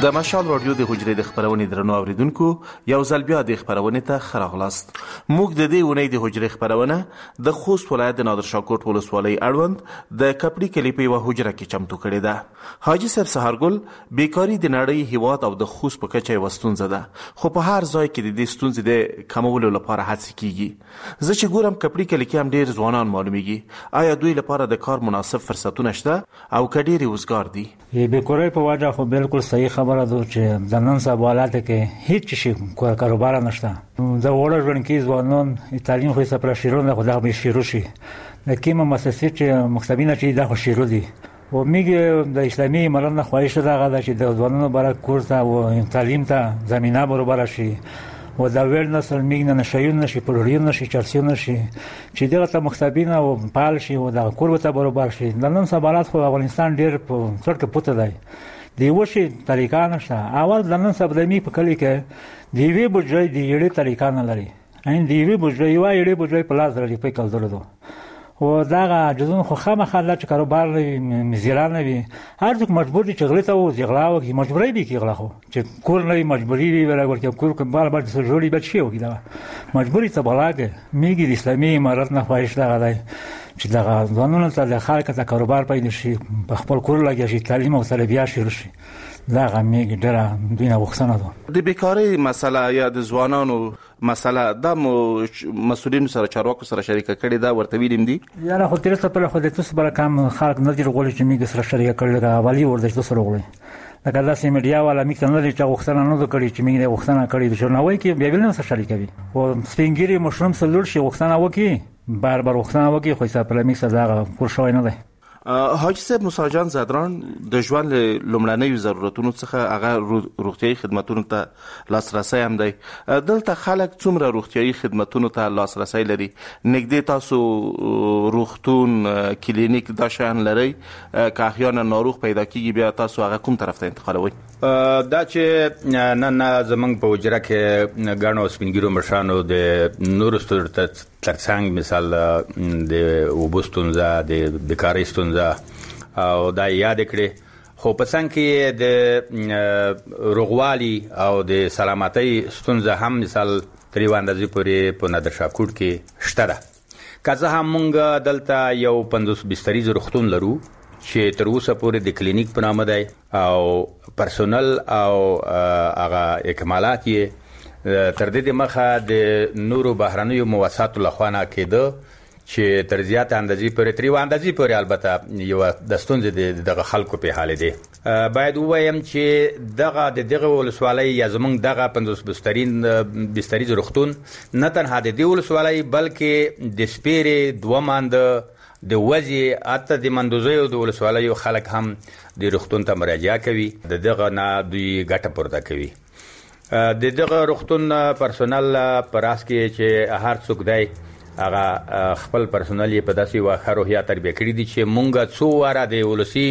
د مشال رادیو د حجرې د خبرونې درنو اوریدونکو یو ځل بیا د خبرونې ته خراغلاست. موږ د دې ونې د حجرې خبرونه د خوست ولایت د نادر شاه کوټ ولسوالۍ اړوند د کپړی کلی په یوه حجره کې چمتو کړې ده. حاجی صاحب سهارګل بیکاری د نړۍ هیواد او د خوست په کچه یوه ستونزه ده، خو په هر ځای کې د دې ستونزې د کمولو لپاره هڅې کیږي. زه چې ګورم کپړی کلی کې هم ډېر ځوانان معلومیږي. آیا دوی لپاره د کار مناسب فرصتونه شته او که ډېرې وزګار دي؟ بیکاری په وجه خو بالکل صحیح خبره ده چې د نن سبا حالات کې هیڅ شي کاروبار نشته. د وړو ژوند کې ځوانان تعلیم خو سره شروع نه خو دا به شروع شي. د کیمه مؤسسې چې مکتبونه چې دا خو شروع دي و میگه د اسلامي امارت خواهش راغله چې د ځوانانو برای کورس او تعلیم ته زمينه برابر شي و دا ویل نسل میگه نشایون نشي پروریون نشي چرسیون نشي چې دغه ته مکتبونه او پال شي و دا کور ته برابر شي. د نن سبا حالات خو افغانستان ډیر په څړ کې پته دی. دی وشي طریقه نشته. اول د نن سبا د می په کلی کې دی وی بوجای دی یړې طریقه نه لري. ان دی وی بوجای یو یړې بوجای په لاس لري په کال درلودو و دا جزون خو خامخا د کاروبار مزیران نه وي. هر څوک مجبور دي چې غلې ته و زغلا و کی مجبورې دي کی غلا خو چې کور نه مجبورې وي ولا ورته کور کې بار بار څه جوړي بچي و کی دا مجبورې ته بلاګه میګي د اسلامي امارت نه خواهش راغلی چې دا ځوانانو ته د خلک ته کاروبار پیدا شي، په خپل کور لګي شي، تعلیم او تربیه شروع شي. دا غمیګ ډېر دینه وښنه ده. د بیکاری مسله یا د ځوانانو مسله د مسؤلینو سره چارواکو سره شریک کړي دا ورته ویلم دي. یاره خو تر څه په خو د تاسو بل کم خلک نه دی غوړي چې میګ سره شریک کړي دا والی ورته تاسو غوړي. دا کله چې میډیا والا میګ نه لري چې وښنه نه کړي چې میګ وښنه کړي د ژورناوي کې بیا ویل نه سره شریک وي. او سپینګری مشروم سلول شي وښنه وکي بار بار وښنه وکي خو حساب په میګ سره دا پور شوی نه دی. حاجی صاحب موسی جان زادران د ژوند لومړنیو ضرورتونو څخه هغه روغتیايي خدماتونو ته لاسرسي هم دی. دلته خلک څومره روغتیايي خدماتونو ته لاسرسي لري؟ نږدې تاسو روغتون کلینیک دا شان لري که احیانا ناروغ پیدا کیږي بیا تاسو هغه کوم طرف ته انتقالوي؟ دا چې نن زمنګ په وجره کې غاڼو سپینګیرو مشانو د نورو ستورته ترڅنګ مثال د وبستونزا د بیکاریستونزا او دا یاد کړي خو په څنګه کې د روغوالي او د سلامتۍ ستونزه هم مثال تریواندازي پورې په نادر شاه کوټ کې شته ده. که هم مونږ دلته یو 50 بستریز روغتون لرو چې تر اوسه پورې د کلینیک په نامه دی او پرسونل او هغه اکمالات یې تر دې مخه د نورو بهرنیو موسساتو لخوا نه کېده چې تر زیات اندازې پورې تریو اندازې پورې البته یو د ستونزې دغه خلکو په حال دی. باید وایم چې دغه ولسوالۍ یا زمونږ دغه 50 بستریز روغتون نه تنها د دې ولسوالۍ بلکې د سپیرې دوماند د وځي اته د مندوزیو د ولسوالیو خلک هم د روغتون ته مراجعه کوي، دغه نه دوی ګټه پورته کوي. دغه روغتون پرسونل پراس کې چې هر څوک دی هغه خپل پرسونل په داسې واخه روحیه تربیه کړی دي چې مونږ څو واره د ولسی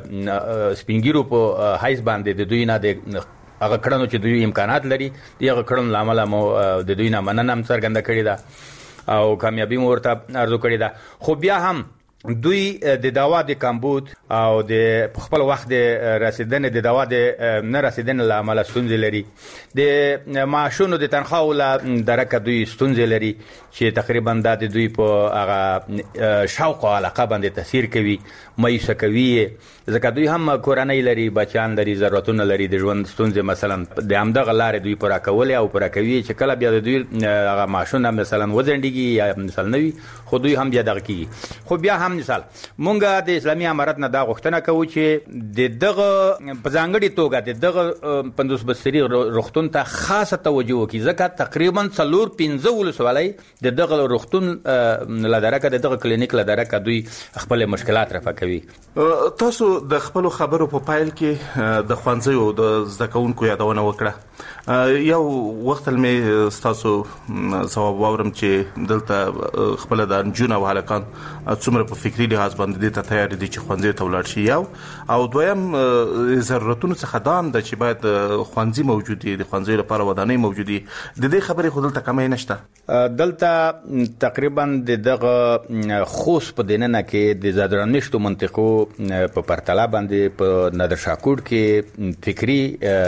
سپینګیرو په هایس باندې د دوی نه د هغه کړنو چې دوی امکانات لري دغه کړنو لامل مو د دوی نه مننه هم څرګنده کړی ده او کامیابی ورته ارزو کړی ده. خو بیا هم دوی د دوا د کمبود او د خپل وخت د رسیدنې د دوا د نه رسیدنې لامل ستونزې لري. د معاشونو د تنخواو له درکه دوی ستونزې لري چې تقریبا د دوی په هغه شوق او علاقه باندې تاثیر کوي، مایوسه کوي. ځکه دوی هم کورنۍ لري، بچیان لري، ضرورتونه لري، د ژوند ستونزې مثلا د همدغه لارې دوی پوره کولې او پوره کوي چې کله بیا د دوی هغه معاشونه مثلا وځنډيږي یا مثلا نوي خو دوی هم بیا دغه کیږي. خو بیا هم مثال مونږ د اسلامي امارت نه دا غوښتنه کوو چې دغه په ځانګړي توګه دغه 50 بستری روغتون ته خاصه توجه وکړي ځکه تقریبا 4-5 ولسوالۍ دغه روغتون لدارکه دغه کلینیک لدارکه دوی خپل مشکلات رفع کوي. تاسو د خپل خبرو په پایل کې د خوانځیو د زده کوونکو یادونه وکړه. یو وخت مې تاسو ځواب واورم چې دلته خپل د جون او هلکان څومره په په فکری لحاظ باندې ته تیار دي چې ښوونځي ته ولاړ شي یو او دویم ضرورتونو څخه دام د چې باید ښوونځي موجود دي د ښوونځي لپاره ودانۍ موجود دي د دې خبرې خو دلته کمې نشته دلته تقریبا د خوست په دینه کې د زادرانشتو منطقو په پرتله باندې په نادر شاکوړ کې فکری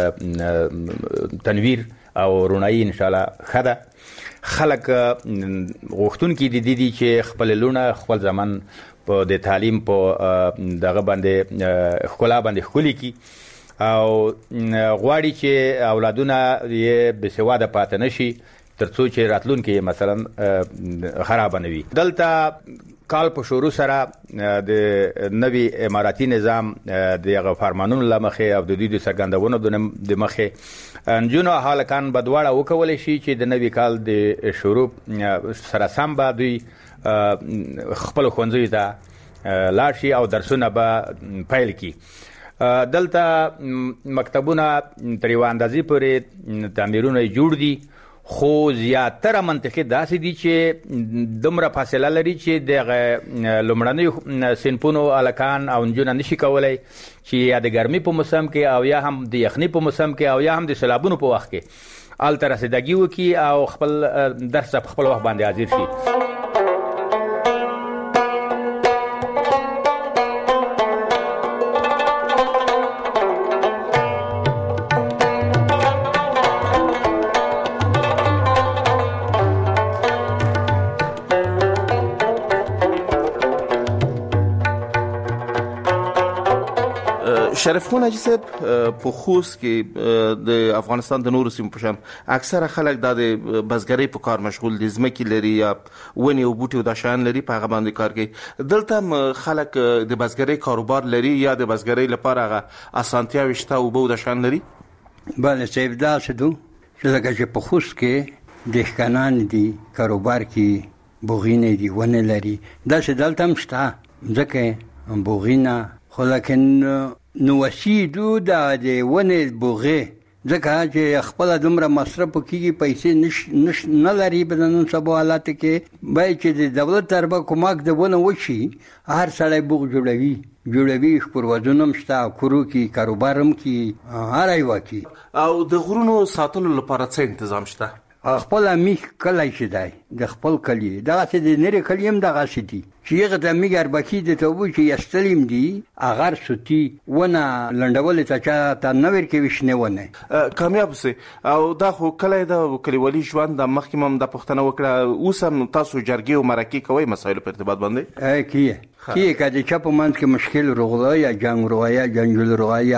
تنویر او رونایی ان شاء الله خدا خلک غوښتون کې دي چې خپل لونه خپل ځمن په د تعلیم په دغه باندې خپل باندې خولي کی او غواړي چې اولادونه یې بسواده پاتې نشي ترڅو چې راتلونکي مثلا خراب نه وي دلته کال په شروع سره د نوي اماراتي نظام د فرمانونو لمخه او د دوی د سرګندونو د مخه انجونو حالکان بدواړه وکول شي چې د نوي کال د شروع سره سم به دوی خپل ښوونځي ته لاړ شي او درسونه به پیل کی دلته مکتبونه تر یو اندازې پورې تعمیرونه جوړ دي خو زیاتره منطقې داسې دي چې دومره فاصله لري چې د لومړنیو صنفونو هلکان او نجونه نشي کولی چې یا د ګرمۍ په موسم کې او یا هم د یخنۍ په موسم کې او یا هم د سیلابونو په وخت کې هلته رسیدګي وکړي او خپل درس په خپل وخت باندې حاضر شي شریف خان حاجي صاحب په خوست کې د افغانستان د نورو سیمو په شان اکثره خلک د بزګرۍ په کار مشغول دي ځمکې لري یا ونې او بوټي او د شان لري په هغه باندې کار کوي دلته خلک د بزګرۍ کاروبار لري یا د بزګرۍ لپاره هغه اسانتیاوې شته او به د شان لري بله صاحب دا څه دو چې لکه چې په خوست کې دهقانان دي کاروبار کې بوغینې دي ونې لري داسې دلته هم شته ځکه بوغینه خو لکن نو وسیدو د ونې بوغې ځکه چې خپل دومره مصرف کیږي پیسې نه لري په نن سبا حالات کې باید چې د دولت طرفه کومک د ونه وشي هر سړی بوغ جوړوي پروازونه هم شته کورو کې کاروبار هم کې هر یو کې او د غرونو ساتلو لپاره څه تنظیم شته خپل میخ کلی شي دی د خپل کلی دغه چې د نری کلی هم دغه شي دي چې هغه د میګر بکی د توبو چې یستلیم دي اگر سوتی ونه لندول ته نویر کې وښنه ونه کامیاب سي او دا خو کلی د کلیوالي ژوند د مخکمم د پښتنه وکړه اوس هم تاسو جرګي او مرکه کوي مسایل په ارتباط باندې کیه کله چې په منځ کې مشکل رغلا یا جنگ رغایا جنگل رغایا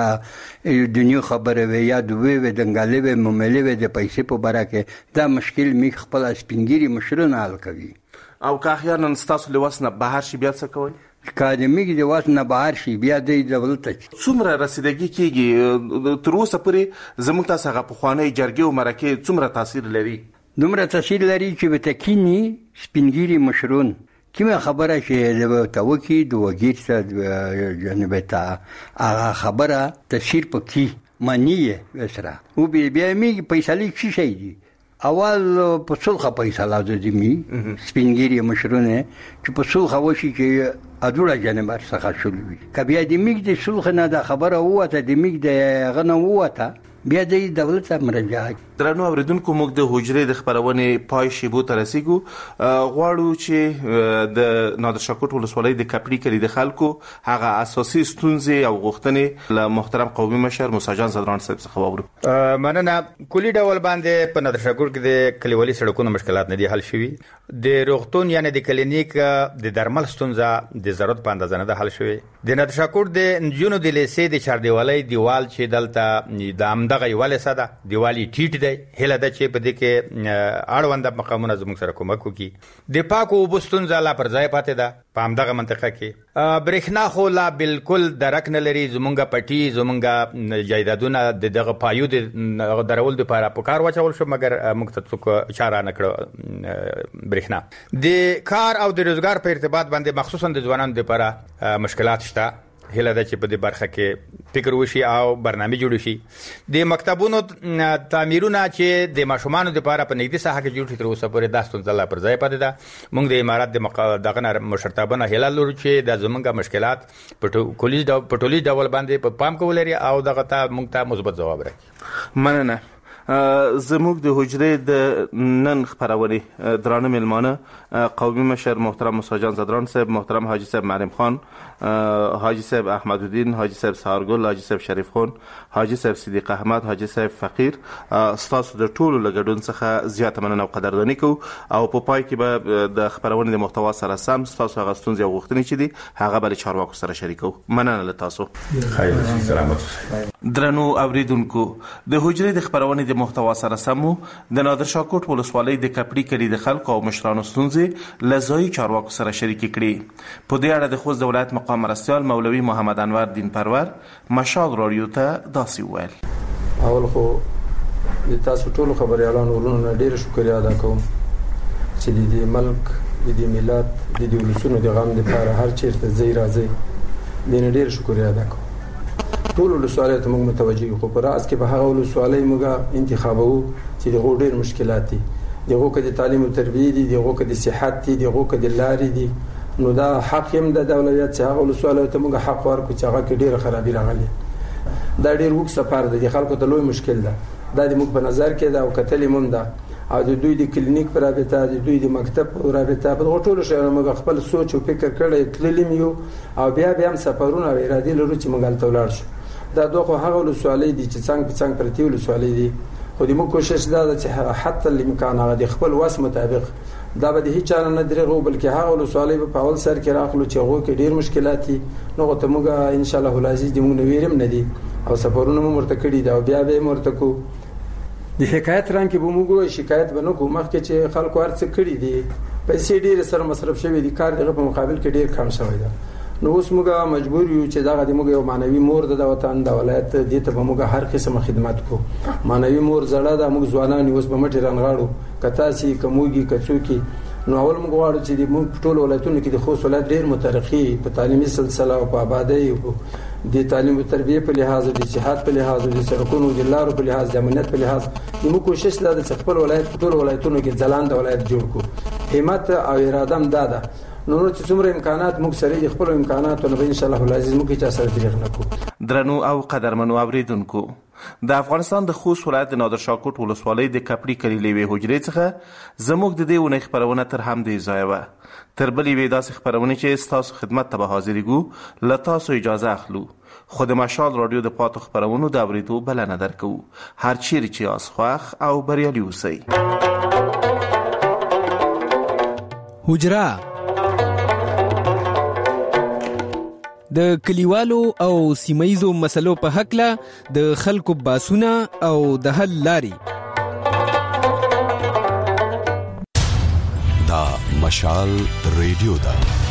دنیا خبره وي یا دوی و دنګالي و مملي و د پیسې په برکه دا مشکل می خپل سپینګيري مشرونه حل کوي او که احیانا تاسو لوسنه بهر شي بیا څه کوي اکادمیک د واسنه بهر شي بیا د دولت څومره رسیدګي کیږي تر اوسه پورې زموږ تاسو هغه په خواني جرګي او مرکه څومره تاثیر لري دومره تاثیر لري چې به تکینی سپینګيري مشرون کیمه خبره چې د توکی د وګیر سره جنبه تا هغه خبره تشیر پکې معنی وسره او بیا می پیسې لې شي دي اول په څلخه پیسې لازمي سپینګيري مشرونه چې په څلخه وشي چې اډوړه جنبه څخه شولوي کبه د میګ د څلخه نه د خبره وته د میګ د غنه وته بیا د دولت مراجعه درنو اوریدونکو موږ د حجرې د خبرونه پای شیبو ته رسیدو غواړو چې د نادر شاکوټ ولسوالۍ د کپړی کلی د خلکو هغه اساسي ستونزې او غوښتنې له محترم قومي مشر موسی جان زدران صاحب څخه واورو مننه کلی ډول باندې په نادر شاکوټ کې د کلیوالي سړکونو مشکلات نه دي حل شوي د روغتون یعنی د کلینیک د درمل ستونزه د ضرورت په اندازه نه ده حل شوي د نادر شاکوټ د نجونو د لیسې د چاردیوالۍ دیوال چې دلته د دغه یواله ساده دیوالي ټیټ دی هله د چې په دې کې اړوند مقامونه زموږ سره کومک وکړي د پاکو وبستون ځلا پر ځای پاتې ده په همدغه منطقه کې برېښنا خو لا بالکل درک نه لري زمونږ پټي زمونږ جایدادونه دغه پایو د درول لپاره په کار واچول شو مګر موږ ته څوک چاره نه کړو برېښنا د کار او د روزګار په ارتباط باندې مخصوصا د ځوانانو لپاره مشکلات شته هله ده چې په دې برخه کې فکر وشي او برنامه جوړ شي. د مکتبونو تعمیرونه چې د ماشومانو لپاره په نږدې ساحه کې جوړ شي تر اوسه پورې د ستونزه پر ځای پاتې ده. موږ د امارات د دغه مشرتابه هله لرو چې د زمونږ مشکلات په ټولي ډول باندې په پام کول لري او دغه ته موږ ته مثبت جواب راکړي. مننه. زموږ د حجرې د نن خبرونه درانه ملمانه قومي مشر محترم مساجان زدران صاحب، محترم حاجی صاحب معلم خان، حاجی صاحب احمد الدین، حاجی صاحب سهارګل، حاجی صاحب شریف خان، حاجی صاحب صدیق احمد، حاجی صاحب فقیر، تاسو د ټولو لګډون څخه زیاته مننه او قدردانی کوو او په پای کې به د خبرونه د محتوا سره سم تاسو هغه ستونزې او غوښتنې چې دي هغه بل چارواکو سره شریکو. مننه له تاسو. خیر سلامت. درنو اوریدونکو، د حجرې د خبرونه د محتوا سره سمو د نادر شاه کوټ ولسوالۍ د کپړی کلی د خلکو او مشرانو ستونزې لزای چارواکو سره شریک کړي. په دې اړه د خوست ولایت مقام مرستیال مولوي محمد انور دین پرور مشال رادیو ته داسې وویل. اول خو د تاسو ټولو خبريالانو ورونو ډیر شکریا ادا کوم چې د دې ملک د دې ملت د دې ولسونو د غم لپاره هر چیرته ځای راځي. دین ډیر شکریا ادا کوم. ټول ولسوالۍ ته موږ متوجي خو پر اس کې به هغه ولسوالۍ موږ انتخابو چې د ډیر مشکلات دي، دغه کې د تعلیم او تربیه دي، دغه کې د صحت دي، دغه کې د لارې دي. نو دا حق هم د دولت چې هغه ولسوالۍ ته موږ حق ورکو چې هغه کې ډیره خرابي راغلي. دا ډیر وګ سفر دی، خلکو ته لوی مشکل ده. دا د موږ په نظر کې دا او کتلې مونږ ده او د دوی د کلینیک پر رابطه، د دوی د مکتب پر رابطه، په ټولو شهرونو موږ خپل سوچ او فکر کړی تللیم یو او بیا هم سفرونه او اراده لرو چې موږ هلته ولاړ شو. دا دوه هغه ولسوالۍ دي چې څنګه په څنګه پرتی ولسوالۍ دي. خو د موږ کوشش دا ده چې حتی الامکان هغه د خپل وس مطابق دا به د هیڅ چا نه درغو بلکې هغه ولسوالۍ په اول سر کې راخلو چې هغه کې ډیر مشکلات دي. نو ته موږ ان شاء الله العزیز دې موږ نویرم نه دي او سفرونه مو مرته کړی دا او بیا به مرته کو د حکایت ران کې به موږ شکایت بنو کو مخکې چې خلکو ارڅ کړی دي پیسې ډیر سره مصرف شوی دي، کار دغه په مقابل کې ډیر کم شوی ده. نو اوس موږ مجبور یو چې دا د موږ یو معنوي مور د وطن د ولایت دې ته موږ هر قسمه خدمات کو. معنوي مور زړه د موږ ځوانان اوس په مټی رانغاړو کتا سي کوموږي کڅوکي. نو اول موږ غواړو چې د موږ ټول ولایتونو کې د خوست ولایت ډیر مترقي په تعلیمي سلسله او په آبادی او د تعلیم او تربیه په لحاظ، د صحت په لحاظ، د سرکونو د لارو په لحاظ، د امنیت په لحاظ موږ کوشش دا د خپل ولایت ټول ولایتونو کې ځلان د ولایت جوړ کو. همت او اراده هم ده. نو چې څومره امکانات موږ سره د خپل امکاناتو نه ان شاء الله العزیز موږ چې سره دریغ نه کو. درنو او قدرمنو اوریدونکو، د افغانستان د خوست ولایت د نادر شاه کوټ ولسوالۍ د کپړی کلی لوی حجرې څخه زموږ د دې ونې خبرونه تر هم دی ځایوه تر بلې وې داسې خبرونه چې تاسو خدمت ته به حاضرېږو له تاسو اجازه اخلو. خو د مشال رادیو د پاتو خبرونو د اورېدو بلنه درکوو. هر چیرې چې یاست خوښ او بریالي اوسئ. حجره د کلیوالو او سیمایزو مسلو په حقله د خلکو باسونه او د حل لاري. دا مشال ریډیو ده.